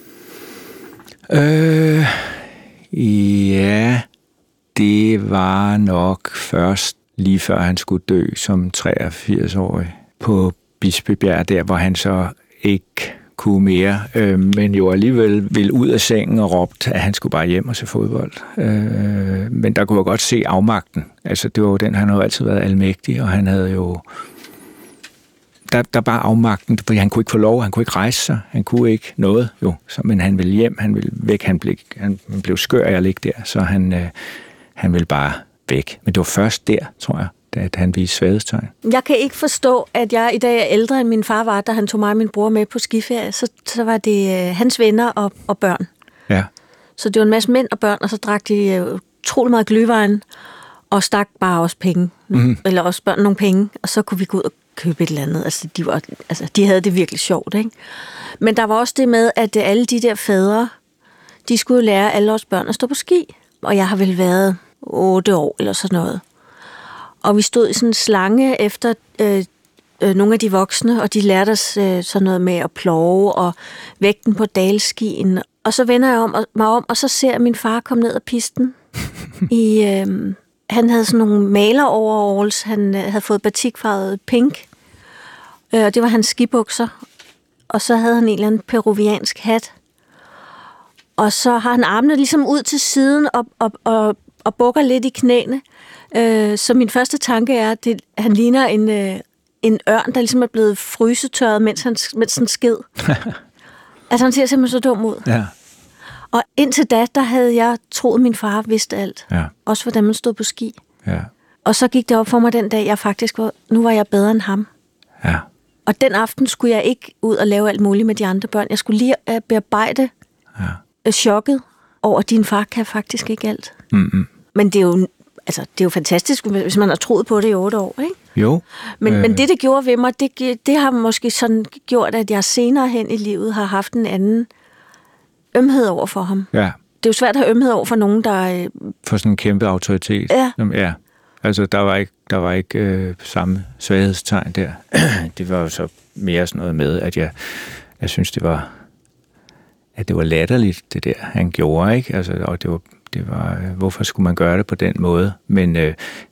Øh, ja, det var nok først lige før han skulle dø som treogfirs-årig på Bispebjerg, der hvor han så ikke kunne mere, øh, men jo alligevel ville ud af sengen og råbte, at han skulle bare hjem og se fodbold. Øh, men der kunne man godt se afmagten. Altså, det var jo den, han havde altid været almægtig, og han havde jo... Der, der bare afmagten, fordi han kunne ikke få lov, han kunne ikke rejse sig, han kunne ikke noget, jo. Så, men han ville hjem, han ville væk, han blev, han blev skør af at ligge der, så han, øh, han ville bare væk. Men det var først der, tror jeg, at han viste svaghedstegn. Jeg kan ikke forstå, at jeg i dag er ældre, end min far var, da han tog mig og min bror med på skiferie. Så, så var det øh, hans venner og, og børn. Ja. Så det var en masse mænd og børn, og så drak de øh, utrolig meget glühwein, og stak bare også penge, mm. eller også børn nogle penge, og så kunne vi gå ud og købe et eller andet. Altså, de, var, altså, de havde det virkelig sjovt, ikke? Men der var også det med, at alle de der fædre, de skulle lære alle os børn at stå på ski. Og jeg har vel været otte år eller sådan noget. Og vi stod i sådan en slange efter øh, øh, nogle af de voksne, og de lærte os øh, sådan noget med at plove og vægten på dalskien. Og så vender jeg om, og, mig om, og så ser jeg min far komme ned ad pisten. i, øh, han havde sådan nogle maleroveralls, han øh, havde fået batikfarvet pink. Øh, og det var hans skibukser. Og så havde han en eller anden peruviansk hat. Og så har han armene ligesom ud til siden og, og, og, og bukker lidt i knæene. Øh, så min første tanke er, at det, han ligner en, øh, en ørn, der ligesom er blevet frysetørret, mens han, mens han sked. Altså han ser simpelthen så dum ud. Ja. Og indtil da, der havde jeg troet, at min far vidste alt. Ja. Også hvordan man stod på ski. Ja. Og så gik det op for mig den dag, jeg faktisk var, nu var jeg bedre end ham. Ja. Og den aften skulle jeg ikke ud og lave alt muligt med de andre børn. Jeg skulle lige bearbejde ja. chokket over, at din far kan faktisk ikke alt. Mm-hmm. Men det er jo, altså, det er jo fantastisk, hvis man har troet på det i otte år, ikke? Jo. Men, øh. men det, det gjorde ved mig, det, det har måske sådan gjort, at jeg senere hen i livet har haft en anden ømhed over for ham. Ja. Det er jo svært at have ømhed over for nogen, der... For sådan en kæmpe autoritet. Ja. Ja. Altså, der var ikke, der var ikke øh, samme svaghedstegn der. Det var jo så mere sådan noget med, at jeg, jeg synes, det var, at det var latterligt, det der, han gjorde, ikke? Altså, og det var, det var, hvorfor skulle man gøre det på den måde? Men øh,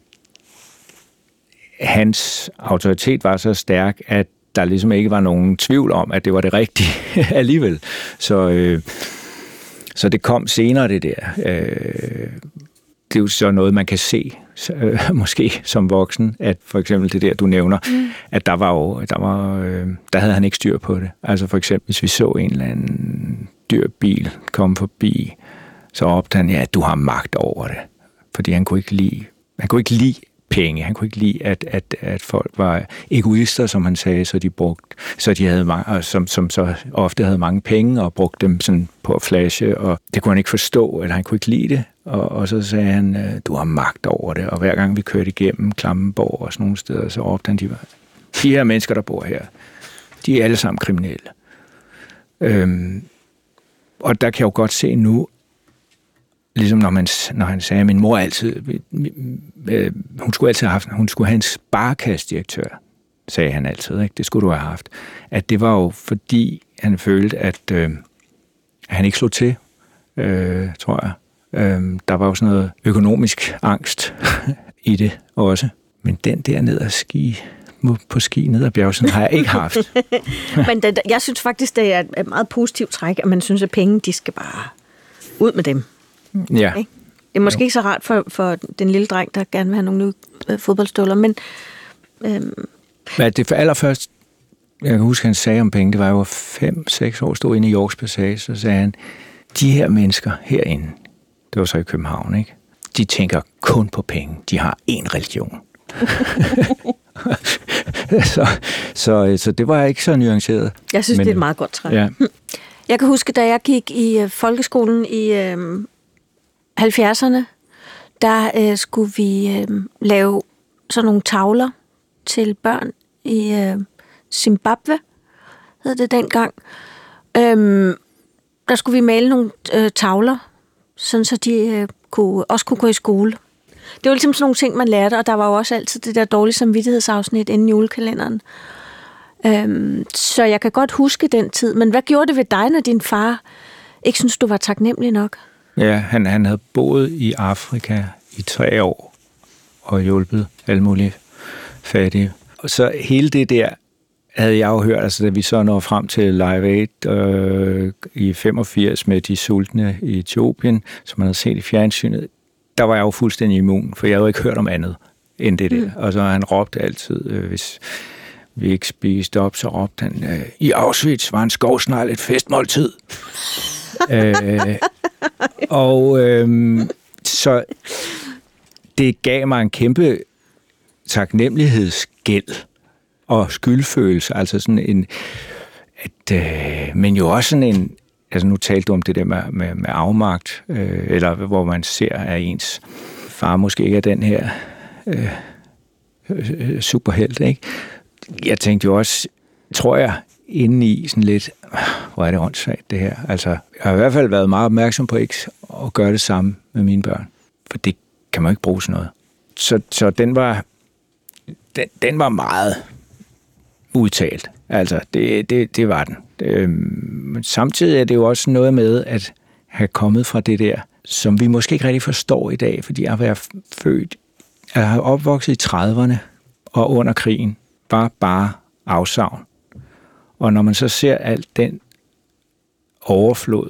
hans autoritet var så stærk, at der ligesom ikke var nogen tvivl om, at det var det rigtige alligevel. Så, øh, så det kom senere, det der. Øh, det er jo så noget, man kan se, øh, måske som voksen, at for eksempel det der, du nævner, mm. at der var jo, der var, øh, der havde han ikke styr på det. Altså for eksempel, hvis vi så en eller anden dyr bil komme forbi, så råbte han, ja, du har magt over det. Fordi han kunne ikke lide, han kunne ikke lide penge. Han kunne ikke lide, at, at, at folk var egoister, som han sagde, så de brugte, så de havde mange, som, som så ofte havde mange penge og brugte dem sådan på at flashe, og det kunne han ikke forstå, eller han kunne ikke lide det. Og, og så sagde han, du har magt over det. Og hver gang vi kørte igennem Klampenborg og sådan nogle steder, så råbte han, de var, de her mennesker, der bor her, de er alle sammen kriminelle. Øhm, og der kan jeg jo godt se nu, ligesom når, man, når han sagde, at min mor altid, øh, hun skulle altid have haft, hun skulle have en sparekassedirektør, sagde han altid, ikke? Det skulle du have haft. At det var jo fordi, han følte, at, øh, at han ikke slog til, øh, tror jeg. Øh, der var jo sådan noget økonomisk angst i det også. Men den der ned ad ski, på ski ned ad bjergsen, har jeg ikke haft. Men det, jeg synes faktisk, det er et meget positivt træk, at man synes, at penge, de skal bare ud med dem. Ja. Okay? Det er måske jo. Ikke så rart for, for den lille dreng, der gerne vil have nogle nye øh, fodboldstøvler, men... Øhm. Men det for allerførst, jeg kan huske, han sagde om penge, det var jo fem, seks år, stod inde i Yorks Passage, så sagde han, de her mennesker herinde, det var så i København, ikke? De tænker kun på penge. De har én religion. så, så, så det var ikke så nuanceret. Jeg synes, men, det er et meget godt træk. Ja. Jeg kan huske, da jeg gik i uh, folkeskolen i uh, halvfjerdserne, der uh, skulle vi uh, lave sådan nogle tavler til børn i uh, Zimbabwe, hed det dengang. Um, der skulle vi male nogle uh, tavler, sådan så de uh, kunne, også kunne gå i skole. Det var ligesom sådan nogle ting, man lærte, og der var jo også altid det der dårlige samvittighedsafsnit inden julekalenderen. Um, så jeg kan godt huske den tid. Men hvad gjorde det ved dig, når din far ikke synes du var taknemmelig nok? Ja, han, han havde boet i Afrika i tre år og hjulpet alle mulige fattige. Og så hele det der havde jeg jo hørt, altså da vi så når frem til Live Aid øh, i femogfirs med de sultne i Etiopien, som man havde set i fjernsynet, der var jeg jo fuldstændig immun, for jeg havde jo ikke hørt om andet end det der. Mm. Og så han råbte altid, øh, hvis vi ikke spiste op, så råbte han, øh, i Auschwitz var en skovsnegl et festmåltid. øh, og øh, så det gav mig en kæmpe taknemmelighedsgæld og skyldfølelse, altså sådan en, at, øh, men jo også sådan en, altså nu talte du om det der med, med, med afmagt, øh, eller hvor man ser, at ens far måske ikke er den her øh, øh, superhelt, ikke? Jeg tænkte jo også, tror jeg, inde i sådan lidt, hvor er det åndssvagt det her. Altså, jeg har i hvert fald været meget opmærksom på ikke at gøre det samme med mine børn, for det kan man ikke bruge sådan noget. Så, så den var den, den var meget udtalt. Altså, det, det, det var den. Men samtidig er det jo også noget med at have kommet fra det der, som vi måske ikke rigtig forstår i dag, fordi jeg har været født, jeg har opvokset i trediverne og under krigen, var bare afsavn. Og når man så ser alt den overflod,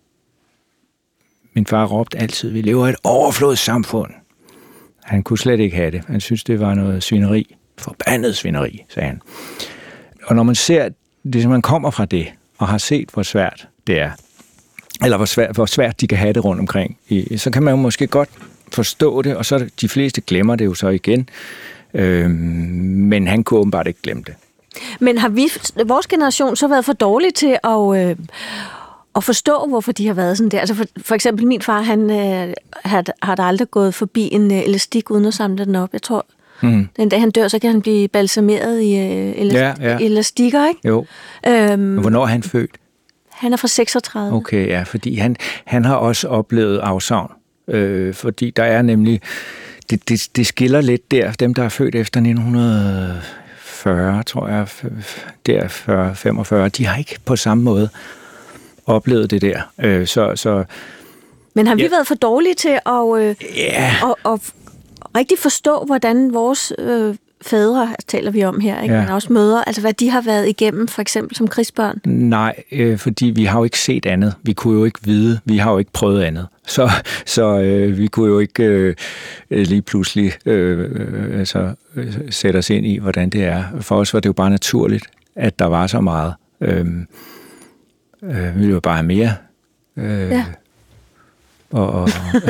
min far råbte altid, vi lever i et overflodssamfund. Han kunne slet ikke have det. Han synes, det var noget svineri. Forbandet svineri, sagde han. Og når man ser, det som man kommer fra det, og har set, hvor svært det er, eller hvor svært, hvor svært de kan have det rundt omkring, så kan man jo måske godt forstå det, og så de fleste glemmer det jo så igen. Øh, men han kunne åbenbart ikke glemme det. Men har vi, vores generation, så været for dårlige til at, øh, at forstå, hvorfor de har været sådan der? Altså for, for eksempel min far, han øh, har, har aldrig gået forbi en øh, elastik uden at samle den op. Jeg tror, mm. den dag han dør, så kan han blive balsameret i øh, elas- ja, ja. elastikker, ikke? Jo. Øhm, Hvornår er han født? Han er fra seksogtredive. Okay, ja, fordi han, han har også oplevet afsavn. Øh, fordi der er nemlig, det, det, det skiller lidt der, dem der er født efter nitten fyrre, tror jeg, der fyrre femogfyrre, de har ikke på samme måde oplevet det der. Øh, så, så, Men har vi ja. været for dårlige til at, øh, yeah. at, at rigtig forstå, hvordan vores øh, fædre, taler vi om her, ikke? Ja. Men også mødre, altså hvad de har været igennem, for eksempel som krigsbørn? Nej, øh, fordi vi har jo ikke set andet. Vi kunne jo ikke vide, vi har jo ikke prøvet andet. Så, så øh, vi kunne jo ikke øh, lige pludselig øh, øh, altså, øh, sætte os ind i, hvordan det er. For os var det jo bare naturligt, at der var så meget. Øh, øh, vi ville jo bare have mere. Øh, ja. Og... og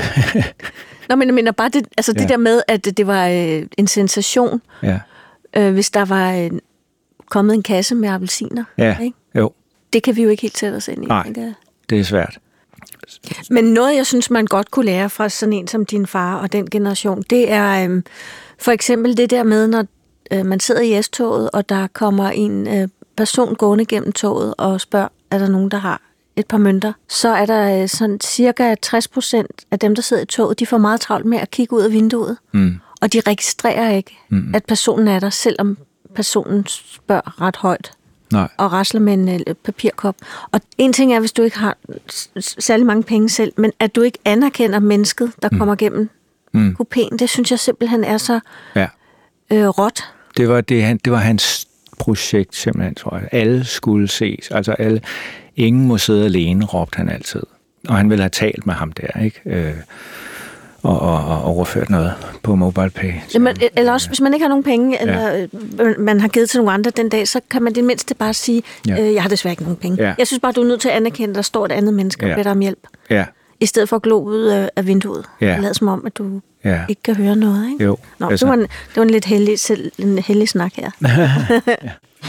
Nå, men jeg mener bare det, altså ja. det der med, at det var øh, en sensation, ja. øh, hvis der var øh, kommet en kasse med appelsiner. Ja, ikke? jo. Det kan vi jo ikke helt sætte os ind i. Nej, ikke? Det er svært. Men noget, jeg synes, man godt kunne lære fra sådan en som din far og den generation, det er øh, for eksempel det der med, når øh, man sidder i S-toget, og der kommer en øh, person gående gennem toget og spørger, er der nogen, der har et par mønter, så er der øh, sådan cirka tres procent af dem, der sidder i toget, de får meget travlt med at kigge ud af vinduet, mm. og de registrerer ikke, mm. at personen er der, selvom personen spørger ret højt. Nej. Og rasler med en øh, papirkop. Og en ting er, hvis du ikke har særlig mange penge selv, men at du ikke anerkender mennesket, der mm. kommer gennem mm. kupéen, det synes jeg simpelthen er så ja. øh, råt. Det var, det, han, det var hans projekt simpelthen, tror jeg. Alle skulle ses. Altså alle, ingen må sidde alene, råbte han altid. Og han ville have talt med ham der, ikke? Øh, og, og, og overført noget på MobilePay. Jamen, eller også, hvis man ikke har nogen penge, eller ja. man har givet til nogle andre den dag, så kan man det mindste bare sige, ja. øh, jeg har desværre ikke nogen penge. Ja. Jeg synes bare, du er nødt til at anerkende, at der står et andet menneske og ja. beder dig om hjælp. Ja. I stedet for at glo ud af, af vinduet. Ja. Og lade som om, at du ja. ikke kan høre noget. Ikke? Jo. Nå, altså. det, var en, det var en lidt heldig, en heldig snak her. ja.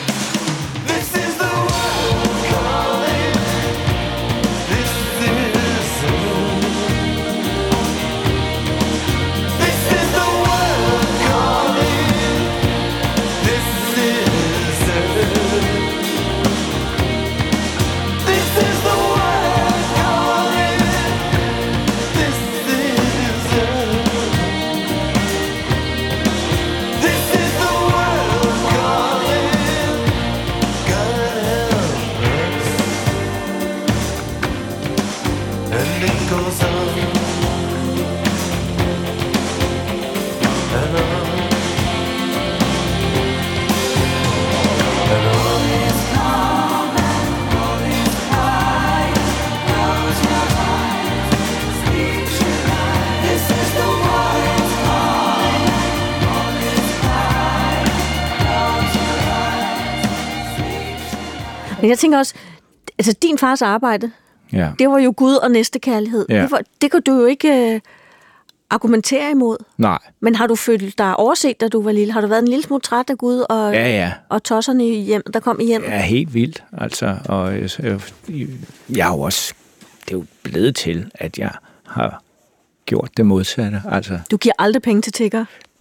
Men jeg tænker også, altså din fars arbejde, ja. det var jo Gud og næstekærlighed. Ja. Det, var, det kunne du jo ikke øh, argumentere imod. Nej. Men har du følt dig overset, da du var lille? Har du været en lille smule træt af Gud og, Ja, ja. og tosserne i hjem, der kom i hjem? Ja, helt vildt. Altså, og jeg, jeg har jo også, det er jo blevet til, at jeg har gjort det modsatte. Altså, Du giver aldrig penge til tiggere?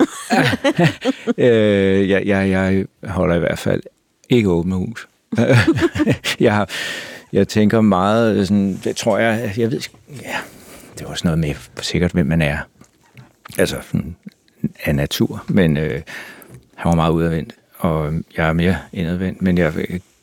øh, jeg, jeg, jeg holder i hvert fald ikke åbent hus. jeg, har, jeg tænker meget, sådan, det tror jeg, jeg ved, ja, det er også noget med sikkert, hvem man er. Altså, af natur, men øh, han var meget udadvendt, og jeg er mere indadvendt, men jeg,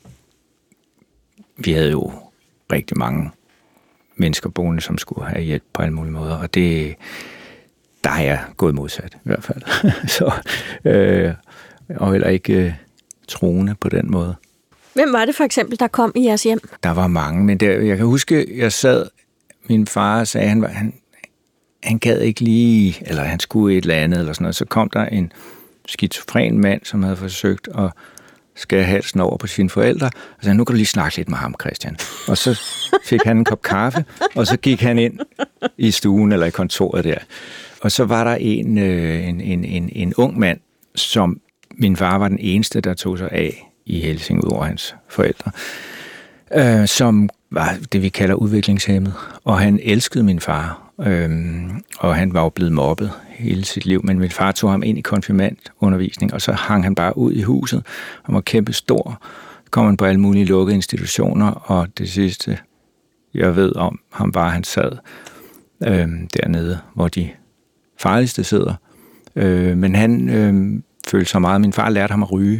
vi havde jo rigtig mange mennesker boende, som skulle have hjælp på alle mulige måder, og det, der har jeg gået modsat, i hvert fald. Så, øh, og heller ikke øh, troende på den måde. Hvem var det for eksempel, der kom i jeres hjem? Der var mange, men der, jeg kan huske, jeg sad, min far sagde, han var, han, han gad ikke lige, eller han skulle et eller andet, eller sådan noget. Så kom der en skizofren mand, som havde forsøgt at skære halsen over på sine forældre, og sagde, nu kan du lige snakke lidt med ham, Christian. Og så fik han en kop kaffe, og så gik han ind i stuen, eller i kontoret der. Og så var der en, en, en, en, en ung mand, som min far var den eneste, der tog sig af i Helsing, ud over hans forældre, øh, som var det, vi kalder udviklingshæmmet. Og han elskede min far, øh, og han var jo blevet mobbet hele sit liv, men min far tog ham ind i konfirmandundervisning, og så hang han bare ud i huset. Han var kæmpe stor, kom han på alle mulige lukkede institutioner, og det sidste, jeg ved om ham, var, han sad øh, dernede, hvor de farligste sidder. Øh, men han øh, følte sig meget. Min far lærte ham at ryge,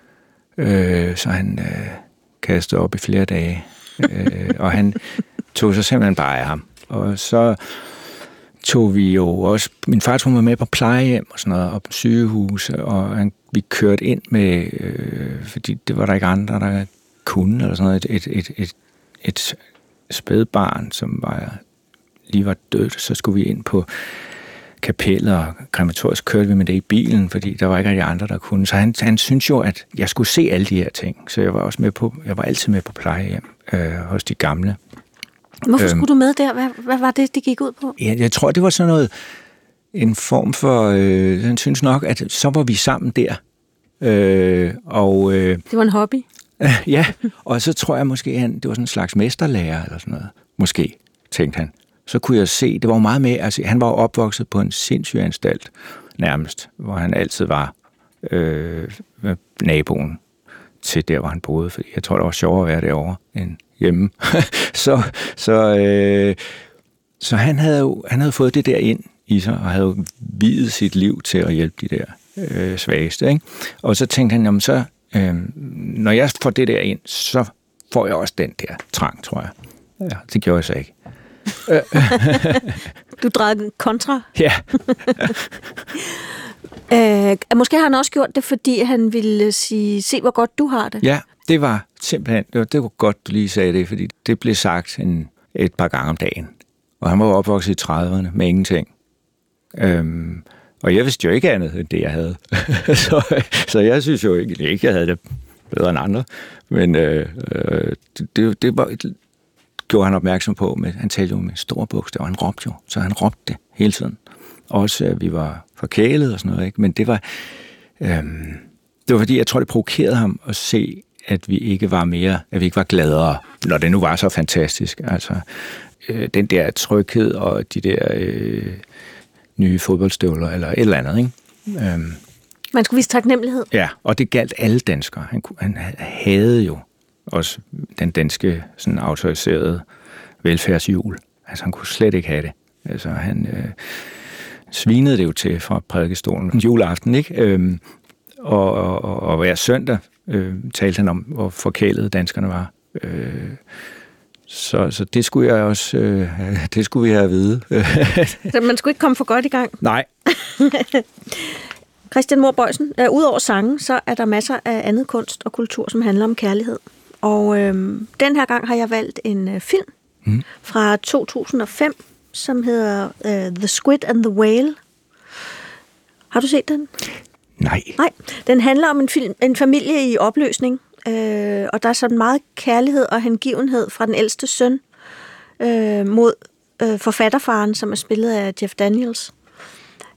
øh, så han øh, kastede op i flere dage. øh, og han tog sig simpelthen bare af ham. Og så tog vi jo også... Min far tog mig med på plejehjem og sådan noget, og på sygehuse, og han, vi kørte ind med... Øh, fordi det var der ikke andre, der kunne, eller sådan noget. Et, et, et, et, et spædbarn, som var, lige var dødt, så skulle vi ind på kapellet, og krematorisk kørte vi med det i bilen, fordi der var ikke rigtig andre, der kunne. Så han, han synes jo, at jeg skulle se alle de her ting. Så jeg var også med på, jeg var altid med på plejehjem øh, hos de gamle. Hvorfor skulle øhm, du med der? Hvad, hvad var det, det gik ud på? Ja, jeg tror, det var sådan noget, en form for, øh, han synes nok, at så var vi sammen der. Øh, og, øh, det var en hobby? Øh, ja, og så tror jeg måske, han, det var sådan en slags mesterlærer, eller sådan noget. Måske, tænkte han. Så kunne jeg se, det var jo meget med, altså han var jo opvokset på en sindssygeanstalt nærmest, hvor han altid var øh, naboen til der, hvor han boede, fordi jeg tror, det var sjovere at være derovre end hjemme. så så, øh, så han, havde jo, han havde fået det der ind i sig, og havde jo viet sit liv til at hjælpe de der øh, svageste. Ikke? Og så tænkte han, jamen så, øh, når jeg får det der ind, så får jeg også den der trang, tror jeg. Ja, det gjorde jeg så ikke. Du drejede kontra? Ja. øh, måske har han også gjort det, fordi han ville sige, se hvor godt du har det. Ja, det var simpelthen, det var, det var godt, du lige sagde det, fordi det blev sagt en, et par gange om dagen. Og han var jo opvokset i trediverne med ingenting. Øhm, og jeg vidste jo ikke andet end det, jeg havde. så, så jeg synes jo ikke, ikke, jeg havde det bedre end andre. Men øh, øh, det, det var... gjorde han opmærksom på, med, han talte jo med store bogstaver, han råbte jo, så han råbte det hele tiden. Også at vi var forkælet og sådan noget, ikke? Men det var, øhm, det var fordi, jeg tror, det provokerede ham at se, at vi ikke var mere, at vi ikke var gladere, når det nu var så fantastisk. Altså, øh, den der tryghed og de der øh, nye fodboldstøvler, eller et eller andet, ikke? Øhm, Man skulle vise taknemmelighed. Ja, og det galt alle danskere. Han, han havde jo også den danske sådan autoriserede velfærdshjul. Altså, han kunne slet ikke have det. Altså, han øh, svinede det jo til fra prædikestolen juleaften, ikke? Øhm, og, og, og hver søndag øh, talte han om, hvor forkælede danskerne var. Øh, så, så det skulle jeg også, øh, det skulle vi have at vide. Så man skulle ikke komme for godt i gang? Nej. Christian Mohr Boysen, øh, udover sange, så er der masser af andet kunst og kultur, som handler om kærlighed. Og øh, den her gang har jeg valgt en øh, film mm. fra to tusind og fem, som hedder øh, The Squid and the Whale. Har du set den? Nej. Nej, den handler om en, film, en familie i opløsning, øh, og der er sådan meget kærlighed og hengivenhed fra den ældste søn øh, mod øh, forfatterfaren, som er spillet af Jeff Daniels.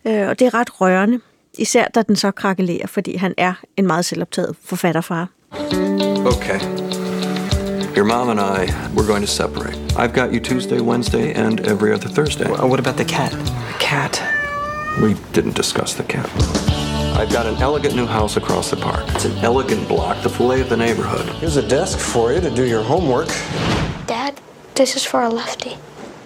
Øh, og det er ret rørende, især da den så krakelerer, fordi han er en meget selvoptaget forfatterfar. Okay. Your mom and I, we're going to separate. I've got you Tuesday, Wednesday, and every other Thursday. Well, what about the cat? The cat? We didn't discuss the cat. I've got an elegant new house across the park. It's an elegant block, the filet of the neighborhood. Here's a desk for you to do your homework. Dad, this is for a lefty.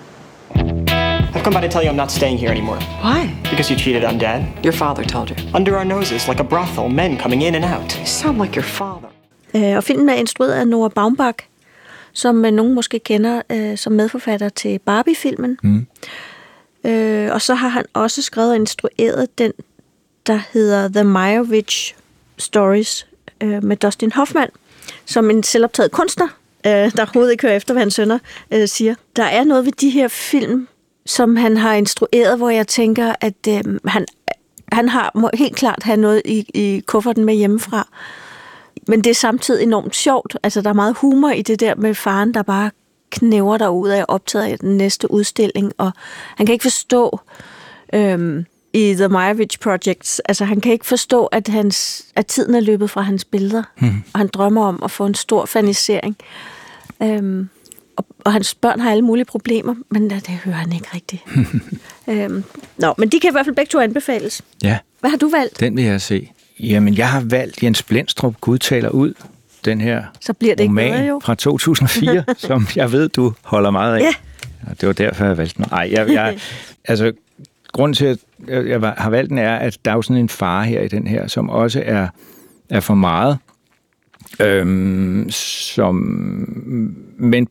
I've come by to tell you I'm not staying here anymore. Why? Because you cheated on Dad. Your father told you. Under our noses, like a brothel, men coming in and out. You sound like your father. Øh, og filmen er instrueret af Noah Baumbach, som øh, nogen måske kender øh, som medforfatter til Barbie-filmen. Mm. Øh, og så har han også skrevet og instrueret den, der hedder The Meyerowitz Stories øh, med Dustin Hoffman, som en selvoptaget kunstner, øh, der overhovedet ikke hører efter, hvad hans sønner øh, siger. Der er noget ved de her film, som han har instrueret, hvor jeg tænker, at øh, han, han har må helt klart have noget i, i kufferten med hjemmefra. Men det er samtidig enormt sjovt. Altså, der er meget humor i det der med faren, der bare knæver derud af optaget af den næste udstilling, og han kan ikke forstå øhm, i The Meyerowitz Projects, altså han kan ikke forstå, at, hans, at tiden er løbet fra hans billeder, hmm. og han drømmer om at få en stor fanisering. Øhm, og, og hans børn har alle mulige problemer, men det hører han ikke rigtigt. øhm, nå, men de kan i hvert fald begge to anbefales. Ja. Hvad har du valgt? Den vil jeg se. Jamen, jeg har valgt Jens Blendstrup, Gud taler ud. Den her så bliver det roman ikke bedre, jo. Fra to tusind og fire, som jeg ved, du holder meget af. Ja. Og det var derfor, jeg valgte den. Ej, jeg, jeg, altså, grunden til, at jeg har valgt den, er, at der er jo sådan en far her i den her, som også er, er for meget. Øhm, som, men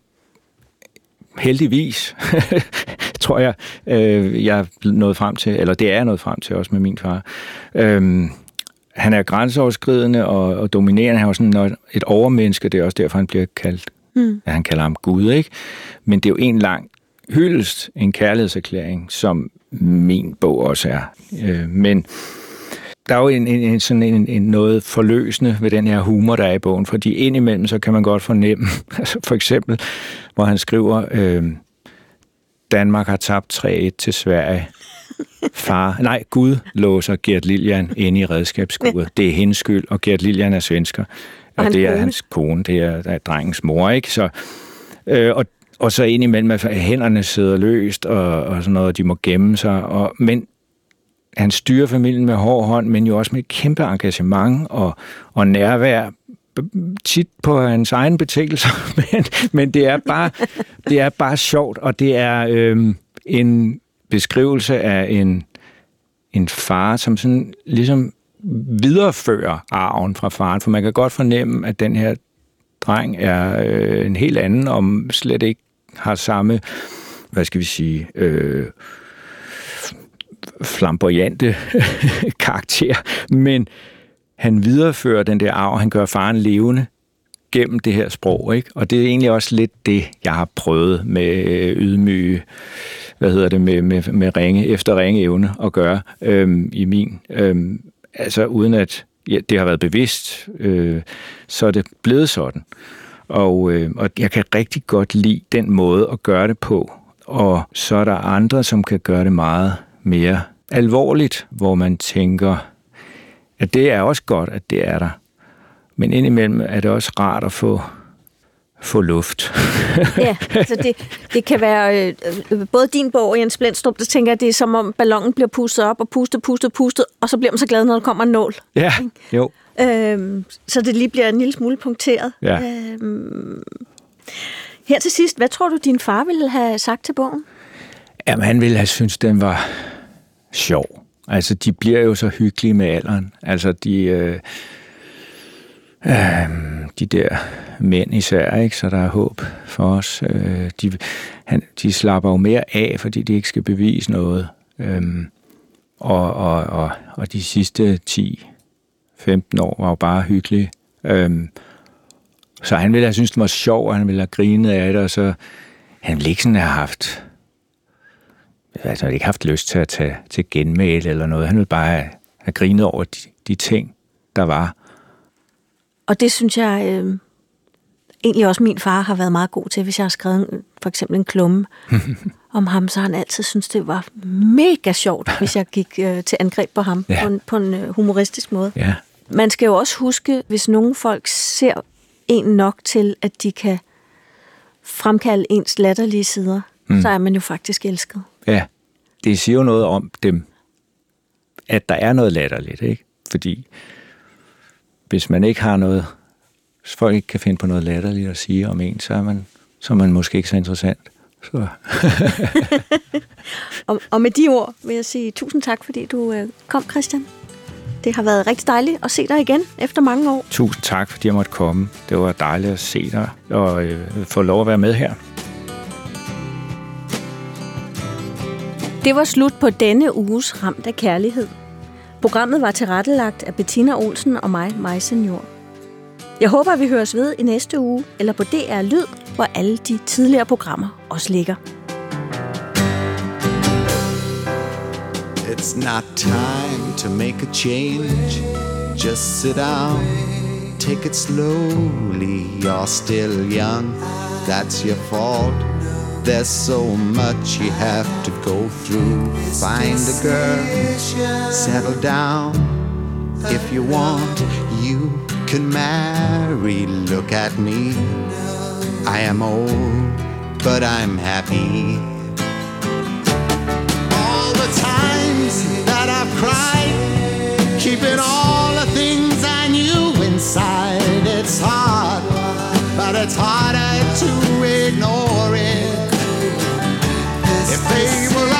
heldigvis, tror jeg, øh, jeg er nået frem til, eller det er jeg nået frem til også med min far. Øhm, han er grænseoverskridende og, og dominerende. Han er sådan et overmenneske, det er også derfor, han bliver kaldt, mm. at han kalder ham Gud, ikke? Men det er jo en lang hyldest, en kærlighedserklæring, som min bog også er. Øh, men der er jo en, en, sådan en, en noget forløsende ved den her humor, der er i bogen, fordi indimellem, så kan man godt fornemme, altså for eksempel, hvor han skriver, øh, Danmark har tabt tre et til Sverige. Far, nej, Gud låser Gert Lillian inde i redskabsskuret. Det er hendes skyld, og Gert Lillian er svensker. Og, og det er kone. Hans kone, det er, er drengens mor, ikke? Så, øh, og, og så indimellem, at hænderne sidder løst, og, og sådan noget, og de må gemme sig. Og, men han styrer familien med hård hånd, men jo også med et kæmpe engagement og, og nærvær, tit på hans egen betingelser, men, men det er bare det er bare sjovt, og det er øh, en beskrivelse af en, en far, som sådan ligesom viderefører arven fra faren, for man kan godt fornemme, at den her dreng er øh, en helt anden, og slet ikke har samme, hvad skal vi sige, øh, flamboyante karakter, men han viderefører den der arv, han gør faren levende gennem det her sprog, ikke? Og det er egentlig også lidt det, jeg har prøvet med ydmyge, hvad hedder det, med, med, med ringe, efter ringe evne at gøre øhm, i min. Øhm, altså uden at ja, det har været bevidst, øh, så er det blevet sådan. Og, øh, og jeg kan rigtig godt lide den måde at gøre det på. Og så er der andre, som kan gøre det meget mere alvorligt, hvor man tænker, at det er også godt, at det er der. Men indimellem er det også rart at få, få luft. Ja, altså det, det kan være øh, både din bog og Jens Blendstrup, der tænker jeg, det er som om ballonen bliver pustet op og pustet, pustet, pustet, og så bliver man så glad, når der kommer en nål. Ja, jo. Øhm, så det lige bliver en lille smule punkteret. Ja. Øhm, her til sidst, hvad tror du, din far ville have sagt til bogen? Jamen, han ville have syntes, den var sjov. Altså, de bliver jo så hyggelige med alderen. Altså, de, øh, øh, de der mænd især, ikke? Så der er håb for os. Øh, de, han, de slapper jo mere af, fordi de ikke skal bevise noget. Øh, og, og, og, og de sidste ti femten år var jo bare hyggelige. Øh, så han ville have syntes, det var sjov, og han ville have grinet af det, og så han ville ikke sådan have haft... Altså, han har ikke haft lyst til at tage til genmæle eller noget. Han ville bare have, have grinet over de, de ting, der var. Og det synes jeg øh, egentlig også min far har været meget god til, hvis jeg har skrevet for eksempel en klumme om ham, så han altid synes det var mega sjovt, hvis jeg gik øh, til angreb på ham ja. på en, på en øh, humoristisk måde. Ja. Man skal jo også huske, hvis nogle folk ser en nok til, at de kan fremkalde ens latterlige sider, mm. så er man jo faktisk elsket. Ja, det siger jo noget om dem, at der er noget latterligt, ikke? Fordi hvis man ikke har noget, hvis folk ikke kan finde på noget latterligt at sige om en, så er man, så er man måske ikke så interessant. Så. og, og med de ord vil jeg sige tusind tak, fordi du øh, kom, Christian. Det har været rigtig dejligt at se dig igen efter mange år. Tusind tak, fordi jeg måtte komme. Det var dejligt at se dig og øh, få lov at være med her. Det var slut på denne uges Ramt af Kærlighed. Programmet var tilrettelagt af Bettina Olsen og mig, Maj Senior. Jeg håber, at vi høres ved i næste uge, eller på D R Lyd, hvor alle de tidligere programmer også ligger. It's not time to make a change. Just sit down, take it slowly. You're still young, that's your fault. There's so much you have to go through. Find a girl, settle down. If you want, you can marry. Look at me, I am old, but I'm happy. All the times that I've cried, keeping all the things I knew inside. It's hard, but it's harder to ignore it. If they were